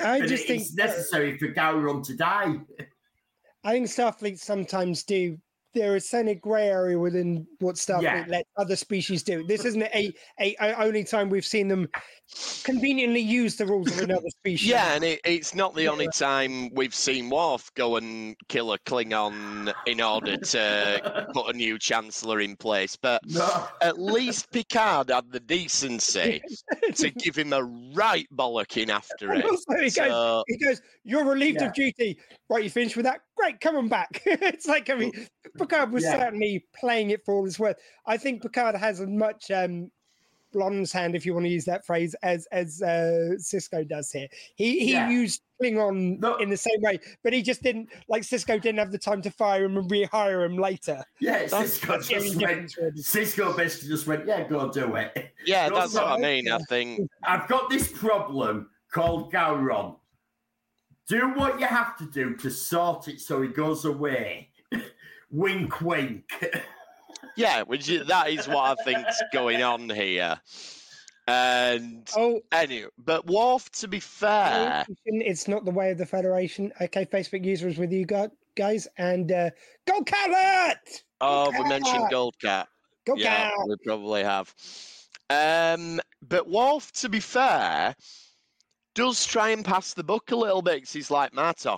It's necessary for Gowron to die. I think Starfleet sometimes do there is certainly a grey area within what Starfleet let other species do. This isn't a only time we've seen them conveniently use the rules of another species. Yeah, and it's not the only time we've seen Worf go and kill a Klingon in order to put a new Chancellor in place. But at least Picard had the decency to give him a right bollocking after it. Also, he goes, "You're relieved of duty. Right, you finished with that? Great, come on back." It's like, I mean, Picard was certainly playing it for all it's worth. I think Picard has as much blonde's hand, if you want to use that phrase, as Sisko does here. He used Klingon in the same way, but he just didn't, like Sisko didn't have the time to fire him and rehire him later. Yeah, Sisko basically just went, yeah, go do it. Yeah, that's what I mean. I think I've got this problem called Gowron. Do what you have to do to sort it so he goes away. Wink, wink. Yeah, that is what I think's going on here. And anyway, but Worf, to be fair, it's not the way of the Federation. Okay, Facebook users with you guys, and Gold Cat! We mentioned Gold Cat. Gold Cat! We probably have. But Worf, to be fair, does try and pass the buck a little bit, because he's like, Martok,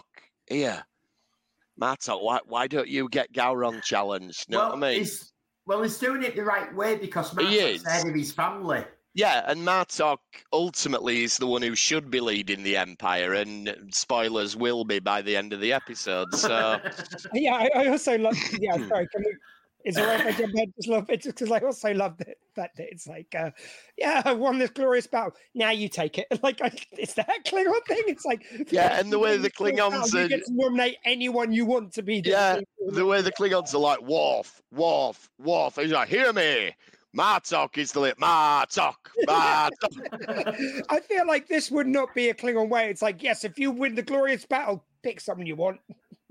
why don't you get Gowron challenged? Know what I mean? He's doing it the right way because Martok's head of his family. Yeah, and Martok ultimately is the one who should be leading the Empire, and spoilers will be by the end of the episode. So, yeah, I also love. Yeah, sorry. Is it right if I jump ahead just a little bit? Just because I also love that it's like, I won this glorious battle. Now you take it. Like, it's that Klingon thing. It's like, and the way the Klingons you get to nominate anyone you want to be. The way the Klingons are like, Worf. He's like, hear me. Martok is the lead. Martok. I feel like this would not be a Klingon way. It's like, yes, if you win the glorious battle, pick someone you want.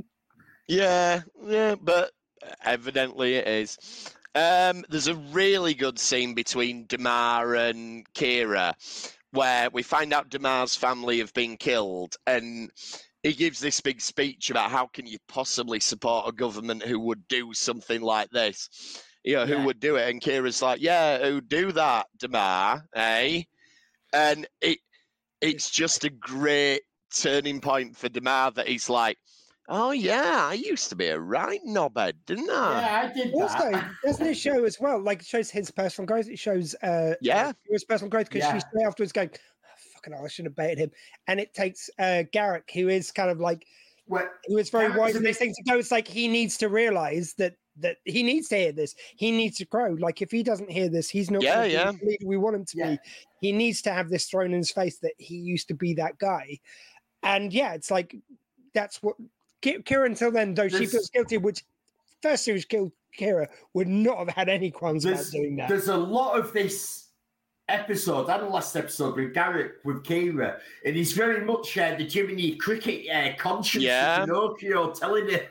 Yeah, but evidently it is. There's a really good scene between Damar and Kira where we find out Damar's family have been killed, and he gives this big speech about how can you possibly support a government who would do something like this. Who would do it? And Kira's like, who'd do that, Damar, eh? And it's just a great turning point for Damar that he's like, oh, yeah, I used to be a right knobhead, didn't I? Yeah, I did also, that. Doesn't it show as well, like it shows his personal growth, it shows his personal growth, because she's afterwards going, fucking hell, I should have baited him. And it takes Garak, who is kind of like, who is very wise in these things, to go, it's like he needs to realise that he needs to hear this. He needs to grow. Like, if he doesn't hear this, he's not going to be the leader we want him to be. He needs to have this thrown in his face that he used to be that guy. And it's like, that's what Kira, until then, though she feels guilty, which first series killed Kira, would not have had any qualms about doing that. There's a lot of this episode and the last episode with Garak, with Kira, and he's very much the Jiminy Cricket conscience of Pinocchio telling him,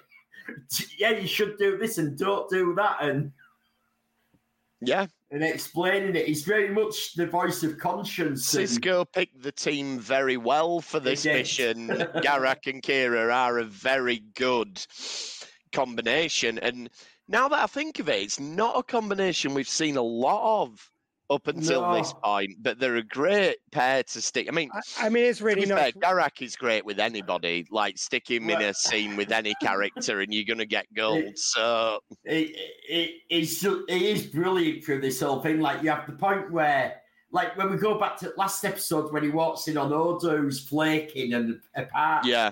you should do this and don't do that, and explaining it. He's very much the voice of conscience. Sisko picked the team very well for this mission. Garak and Kira are a very good combination, and now that I think of it, it's not a combination we've seen a lot of up until this point, but they're a great pair to stick. I mean, it's really nice. Garak is great with anybody. Like, stick him in a scene with any character, and you're gonna get gold. So it is brilliant through this whole thing. Like, you have the point where, like, when we go back to last episode when he walks in on Odo's flaking and apart. Yeah,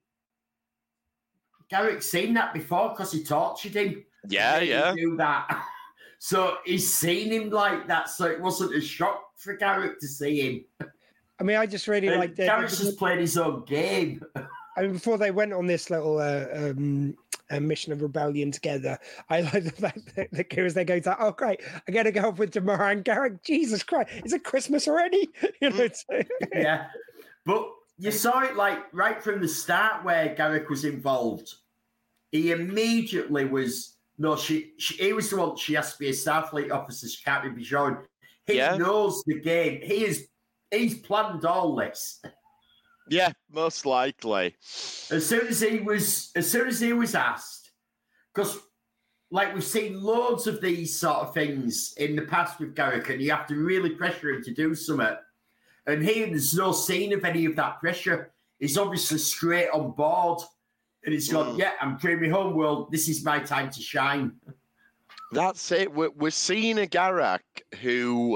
Garak's seen that before because he tortured him. Yeah. Do that. So he's seen him like that, so it wasn't a shock for Garak to see him. I mean, I just really like that. Garak's just played his own game. I mean, before they went on this little mission of rebellion together, I like the fact that Kira's there goes like, oh, great, I got to go off with Damar and Garak. Jesus Christ, is it Christmas already? Yeah, but you saw it like right from the start where Garak was involved. He immediately was... No, he was the one. She has to be a Starfleet officer. She can't be shown. He knows the game. He's planned all this. Yeah, most likely. As soon as he was asked, because like we've seen loads of these sort of things in the past with Garak, and you have to really pressure him to do something. And here, there's no scene of any of that pressure. He's obviously straight on board, and he's gone, yeah, I'm creating my home world. This is my time to shine. That's it. We're seeing a Garak who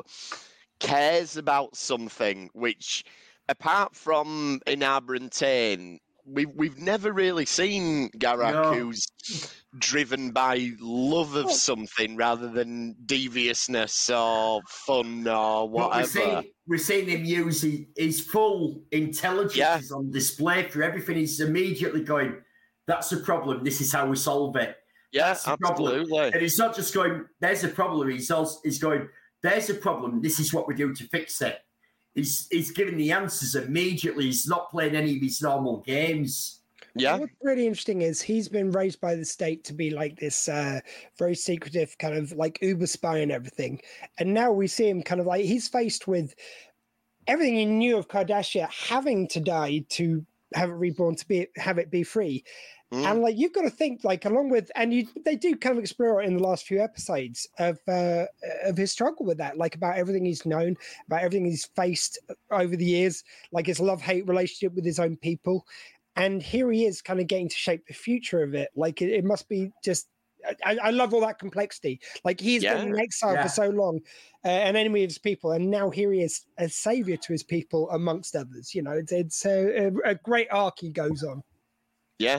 cares about something, which, apart from in Aberrantain, we've never really seen Garak who's driven by love of something rather than deviousness or fun or whatever. We're seeing him use his full intelligence on display for everything. He's immediately going, that's a problem. This is how we solve it. Yeah, absolutely. And he's not just going, there's a problem. He's going, there's a problem. This is what we do to fix it. He's giving the answers immediately. He's not playing any of his normal games. Yeah. What's really interesting is he's been raised by the state to be like this very secretive kind of like uber spy and everything. And now we see him kind of like he's faced with everything he knew of Cardassia having to die to have it reborn, to have it be free. And like you've got to think like along with, and they do kind of explore it in the last few episodes of his struggle with that, like about everything he's known, about everything he's faced over the years, like his love-hate relationship with his own people. And here he is kind of getting to shape the future of it. Like it must be just, I love all that complexity. Like he's been in exile for so long, an enemy of his people. And now here he is a savior to his people amongst others. You know, it's a great arc he goes on. Yeah.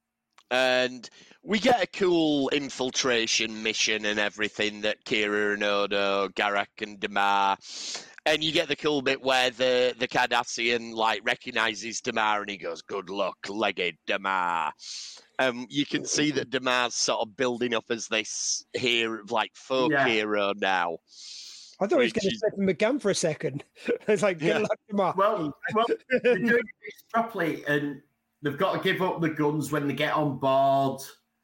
And we get a cool infiltration mission and everything that Kira and Odo, Garak and Damar. And you get the cool bit where the Cardassian like recognizes Damar and he goes, "Good luck, legged Damar." You can see that Damar's sort of building up as this folk hero now. I thought he was going to slip him a gun for a second. It's like, good luck, Damar. Well, they're doing this properly, and they've got to give up the guns when they get on board.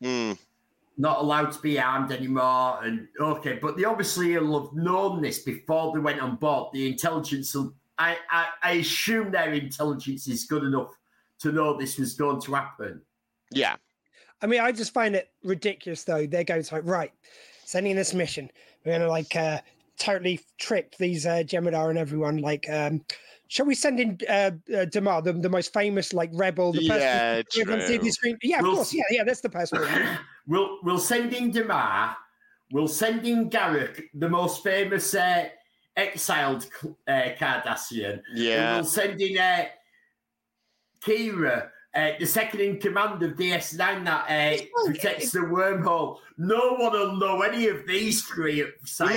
Not allowed to be armed anymore. And okay, but they obviously will have known this before they went on board. The intelligence will, I assume their intelligence is good enough to know this was going to happen. Yeah. I mean, I just find it ridiculous though. They're going to like, right, sending this mission. We're going to totally trick these Jem'Hadar and everyone. Like, shall we send in Damar, the most famous like rebel? The person on TV screen? Yeah, of course. Yeah, that's the person. We'll send in Damar. We'll send in Garak, the most famous exiled Cardassian. Yeah. And we'll send in Kira, the second in command of DS9 that protects the wormhole. No one will know any of these three at sight.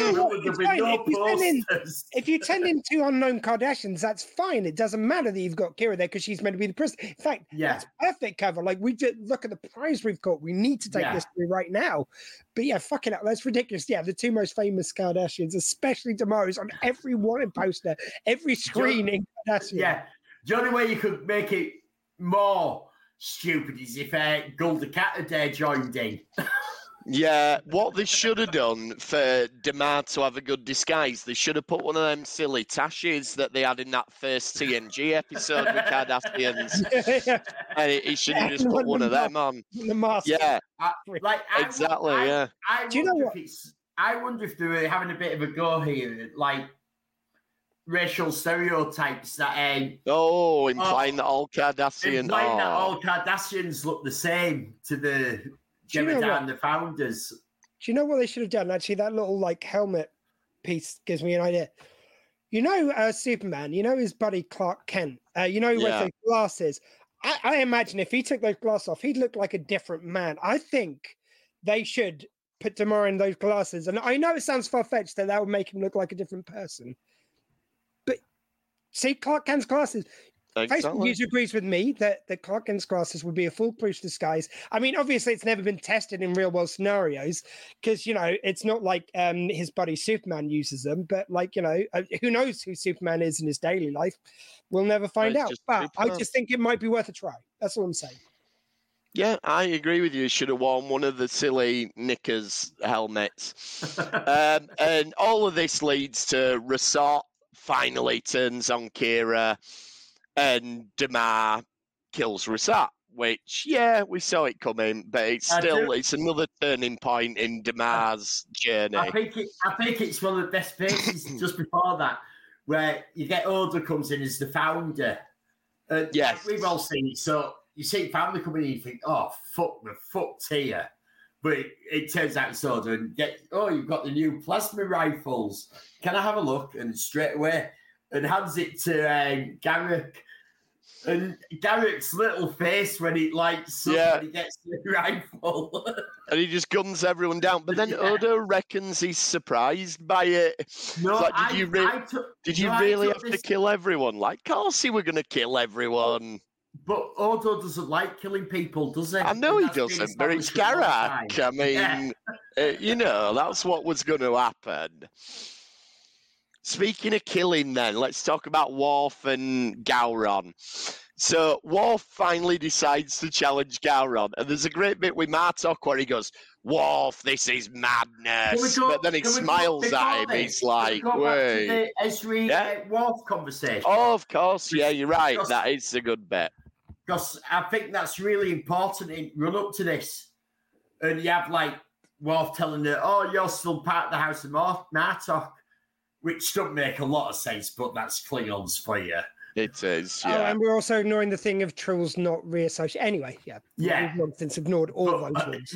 If you send in two unknown Kardashians, that's fine. It doesn't matter that you've got Kira there because she's meant to be the prisoner. In fact, that's perfect cover. Like, we just look at the prize we've got. We need to take this through right now. But yeah, fucking hell, that's ridiculous. Yeah, the two most famous Kardashians, especially Damar, is on every wanted poster, every screen in Kardashian. Yeah, the only way you could make it more stupid is if Gul Dukat had joined in. Yeah, what they should have done for Damar to have a good disguise, they should have put one of them silly tashes that they had in that first TNG episode with Cardassians. And he should have just put one of them on. The mask. Yeah, exactly. Do you know what? I wonder if they were having a bit of a go here, like racial stereotypes that implying that all Cardassians that all Cardassians look the same to the Jem'Hadar and the founders. Do you know what they should have done? Actually, that little like helmet piece gives me an idea. You know, Superman. You know his buddy Clark Kent. You know he wears those glasses. I imagine if he took those glasses off, he'd look like a different man. I think they should put Damar in those glasses. And I know it sounds far-fetched that would make him look like a different person. But see, Clark Kent's glasses. Exactly. Facebook user agrees with me that the Clark Kent's glasses would be a foolproof disguise. I mean, obviously, it's never been tested in real-world scenarios because, you know, it's not like his buddy Superman uses them. But, like, you know, who knows who Superman is in his daily life? We'll never find out. But Superman. I just think it might be worth a try. That's all I'm saying. Yeah, I agree with you. Should have worn one of the silly Knickers helmets. And all of this leads to Rasat finally turns on Kira and Damar kills Rasat, which, we saw it coming, but it's another turning point in Damar's journey. I think it's one of the best places just before that, where you get Odo comes in as the founder. Yes. We've all seen it. So you see family coming in, you think, oh, fuck, we're fucked here. But it turns out it's Odo, and you've got the new plasma rifles. Can I have a look? And straight away, and hands it to Garrick. And Garrick's little face when he lights up when he gets the rifle. And he just guns everyone down. But then Odo reckons he's surprised by it. No, like, did you really have to kill everyone? Like, of course he were going to kill everyone. But Odo doesn't like killing people, does he? I know he doesn't, but it's Garak. I mean, that's what was going to happen. Speaking of killing then, let's talk about Worf and Gowron. So Worf finally decides to challenge Gowron, and there's a great bit with Martok where he goes, Worf, this is madness. But then he smiles at him, he's like, wait. The Ezri Worf conversation. Oh, of course, you're right. That is a good bit. Because I think that's really important in run up to this. And you have like Worf telling her, oh, you're still part of the House of Martok. Which doesn't make a lot of sense, but that's Klingons for you. It is, Oh, and we're also ignoring the thing of Trills not reassociated. Anyway, Yeah. We've since ignored all those rules.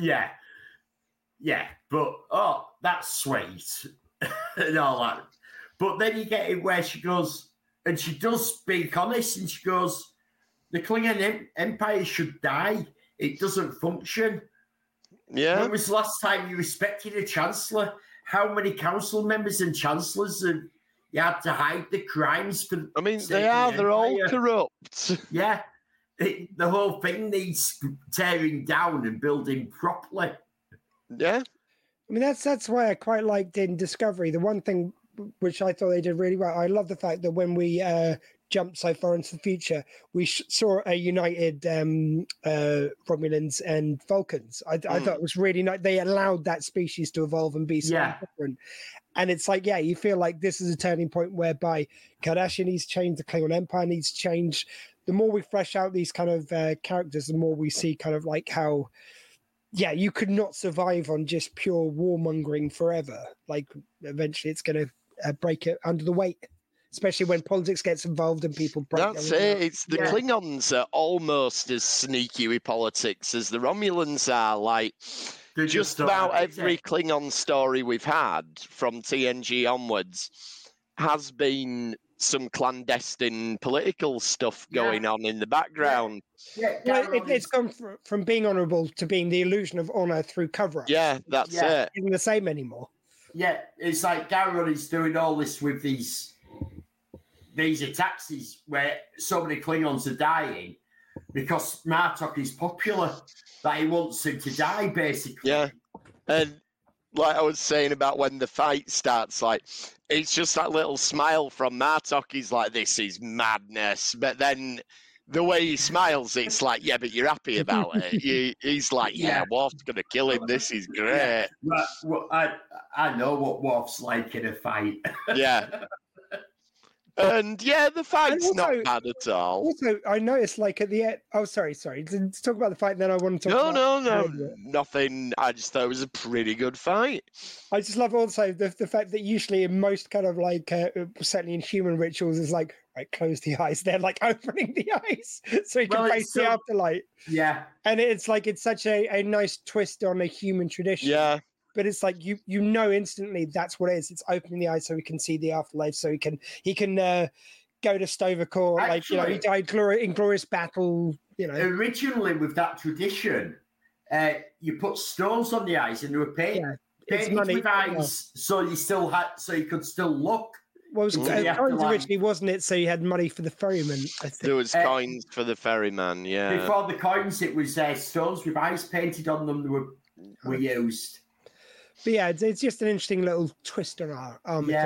Yeah, but, that's sweet. And all that. But then you get it where she goes, and she does speak honest, and she goes, the Klingon Empire should die. It doesn't function. Yeah. When was the last time you respected a Chancellor? How many council members and chancellors have you had to hide the crimes for? I mean, they're all corrupt. Yeah, the whole thing needs tearing down and building properly. Yeah, I mean that's why I quite liked in Discovery. The one thing which I thought they did really well, I love the fact that when we jumped so far into the future, we saw a united Romulans and Vulcans. I thought it was really nice. They allowed that species to evolve and be so different. And it's like, you feel like this is a turning point whereby Kardashian needs to change, the Klingon Empire needs to change. The more we flesh out these kind of characters, the more we see kind of like how, you could not survive on just pure warmongering forever. Like eventually it's going to break it under the weight. Especially when politics gets involved and people break. That's it. It's the Klingons are almost as sneaky with politics as the Romulans are. Like, just about every Klingon story we've had from TNG onwards has been some clandestine political stuff going on in the background. It's gone from being honourable to being the illusion of honour through cover-up. Yeah, that's it. It isn't the same anymore. Yeah, it's like Gowron is doing all this with these attacks where so many Klingons are dying because Martok is popular, that he wants him to die, basically. Yeah, and like I was saying about when the fight starts, like, it's just that little smile from Martok. He's like, this is madness. But then the way he smiles, it's like, yeah, but you're happy about it. He's like, Worf's going to kill him. This is great. Yeah. Well, I know what Worf's like in a fight. Yeah. And the fight's also, not bad at all. Also, I noticed, like at the end. Oh, sorry. To talk about the fight, then I want to talk. No, nothing. I just thought it was a pretty good fight. I just love also the fact that usually in most kind of like certainly in human rituals is like, right, close the eyes. They're like opening the eyes so you can face the afterlight. Yeah, and it's like it's such a nice twist on a human tradition. Yeah. But it's like you know instantly that's what it is. It's opening the eyes so we can see the afterlife, so he can go to Sto-vo-kor. Actually, like, he died in glorious battle. Originally with that tradition, you put stones on the eyes and they were painted with eyes, so you could still look. Well, it was coins originally, wasn't it? So you had money for the ferryman. I think. There was coins for the ferryman. Yeah. Before the coins, it was stones with eyes painted on them that were used. But it's just an interesting little twist on our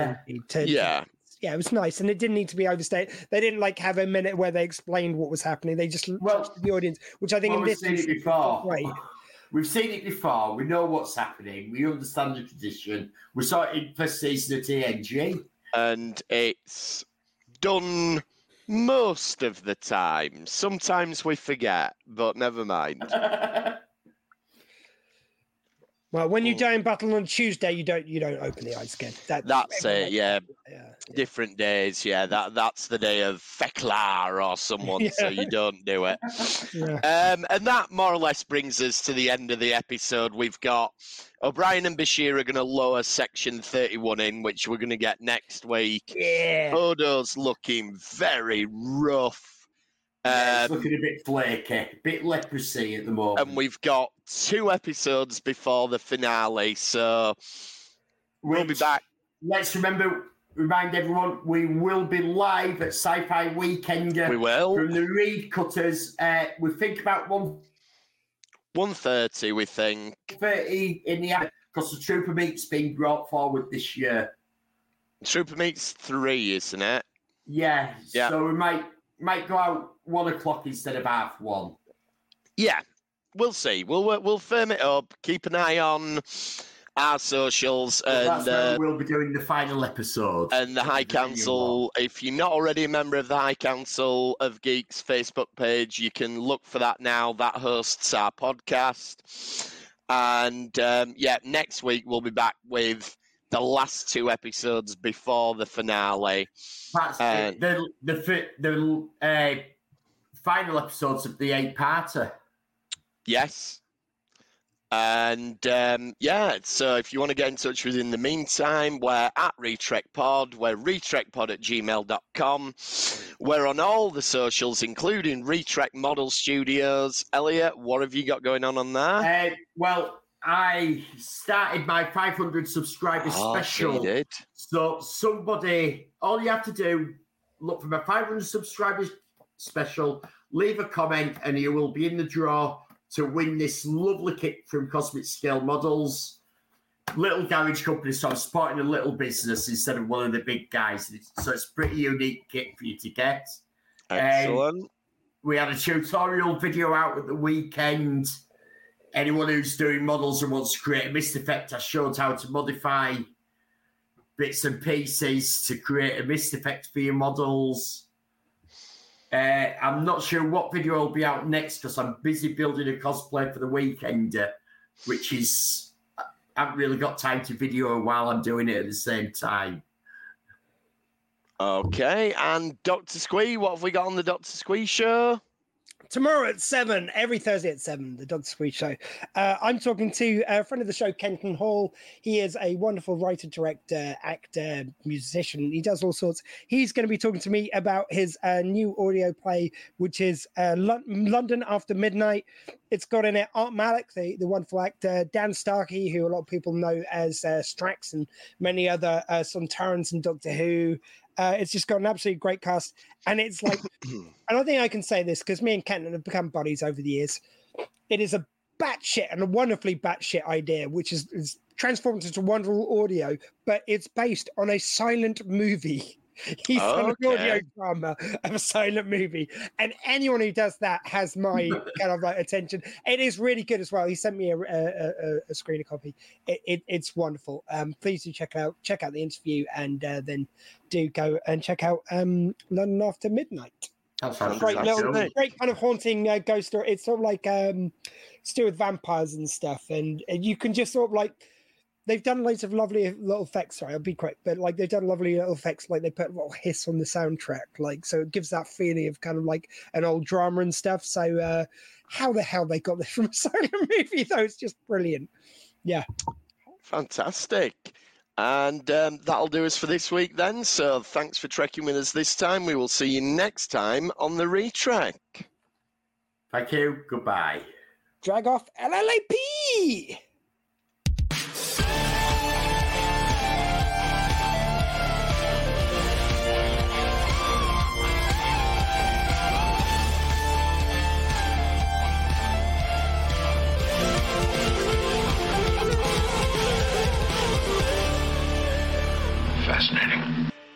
it was nice, and it didn't need to be overstated. They didn't like have a minute where they explained what was happening. They just touched the audience, which I think in this we've seen it before. Right. We've seen it before. We know what's happening. We understand the tradition. We saw it in first season of TNG, and it's done Most of the time. Sometimes we forget, but never mind. Well, when you die in battle on Tuesday, you don't open the eyes again. That's it, yeah. Different days, yeah. That's the day of Feklar or someone, so you don't do it. And that more or less brings us to the end of the episode. We've got O'Brien and Bashir are going to lower Section 31 in, which we're going to get next week. Yeah. Odo's looking very rough. It's looking a bit flaky, a bit leprosy at the moment. And we've got 2 episodes before the finale, so we'll be back. Let's remind everyone, we will be live at Sci-Fi Weekender. We will. From the Reed Cutters. We think about 1:30, we think. 1:30 in the afternoon, because the Trooper Meet's been brought forward this year. Trooper Meet's 3, isn't it? Yeah. So we might go out 1 o'clock instead of 1:30. Yeah, we'll see. We'll firm it up. Keep an eye on our socials, and that's when we'll be doing the final episode. And the High Council. If you're not already a member of the High Council of Geeks Facebook page, you can look for that now. That hosts our podcast. And next week we'll be back with the last 2 episodes before the finale. That's the final episodes of the 8-parter. Yes. And so if you want to get in touch with us in the meantime, we're at RetrekPod. We're retrekpod@gmail.com. We're on all the socials, including Retrek Model Studios. Elliot, what have you got going on there? Well, I started my 500 subscribers special. You did. So all you have to do, look for my 500 subscribers special, leave a comment, and you will be in the draw to win this lovely kit from Cosmic Scale Models. Little garage company, so I'm supporting a little business instead of one of the big guys. So it's a pretty unique kit for you to get. Excellent. We had a tutorial video out at the weekend. Anyone who's doing models and wants to create a mist effect, I showed how to modify bits and pieces to create a mist effect for your models. I'm not sure what video will be out next because I'm busy building a cosplay for the weekend, which is, I haven't really got time to video while I'm doing it at the same time. Okay, and Dr. Squee, what have we got on the Dr. Squee show? Tomorrow at 7, every Thursday at 7, the Dr. Squee show. I'm talking to a friend of the show, Kenton Hall. He is a wonderful writer, director, actor, musician. He does all sorts. He's going to be talking to me about his new audio play, which is London After Midnight. It's got in it Art Malik, the wonderful actor, Dan Starkey, who a lot of people know as Strax and many other Sontarans and Doctor Who. It's just got an absolutely great cast. And it's like, I don't think I can say this because me and Kenton have become buddies over the years. It is a batshit and a wonderfully batshit idea, which is transformed into wonderful audio, but it's based on a silent movie. He's done an audio drama of a silent movie, and anyone who does that has my kind of like attention. It is really good as well. He sent me a screener copy. It's wonderful. Please do check out the interview, and then do go and check out London After Midnight. That's great kind of haunting ghost story. It's sort of like it's to do with vampires and stuff, and you can just sort of like. They've done loads of lovely little effects. Sorry, I'll be quick, but like they've done lovely little effects. Like they put a little hiss on the soundtrack, like so it gives that feeling of kind of like an old drama and stuff. So how the hell they got this from a silent movie though? It's just brilliant. Yeah, fantastic. And that'll do us for this week then. So thanks for trekking with us this time. We will see you next time on the Retrek. Thank you. Goodbye. Drag off LLAP.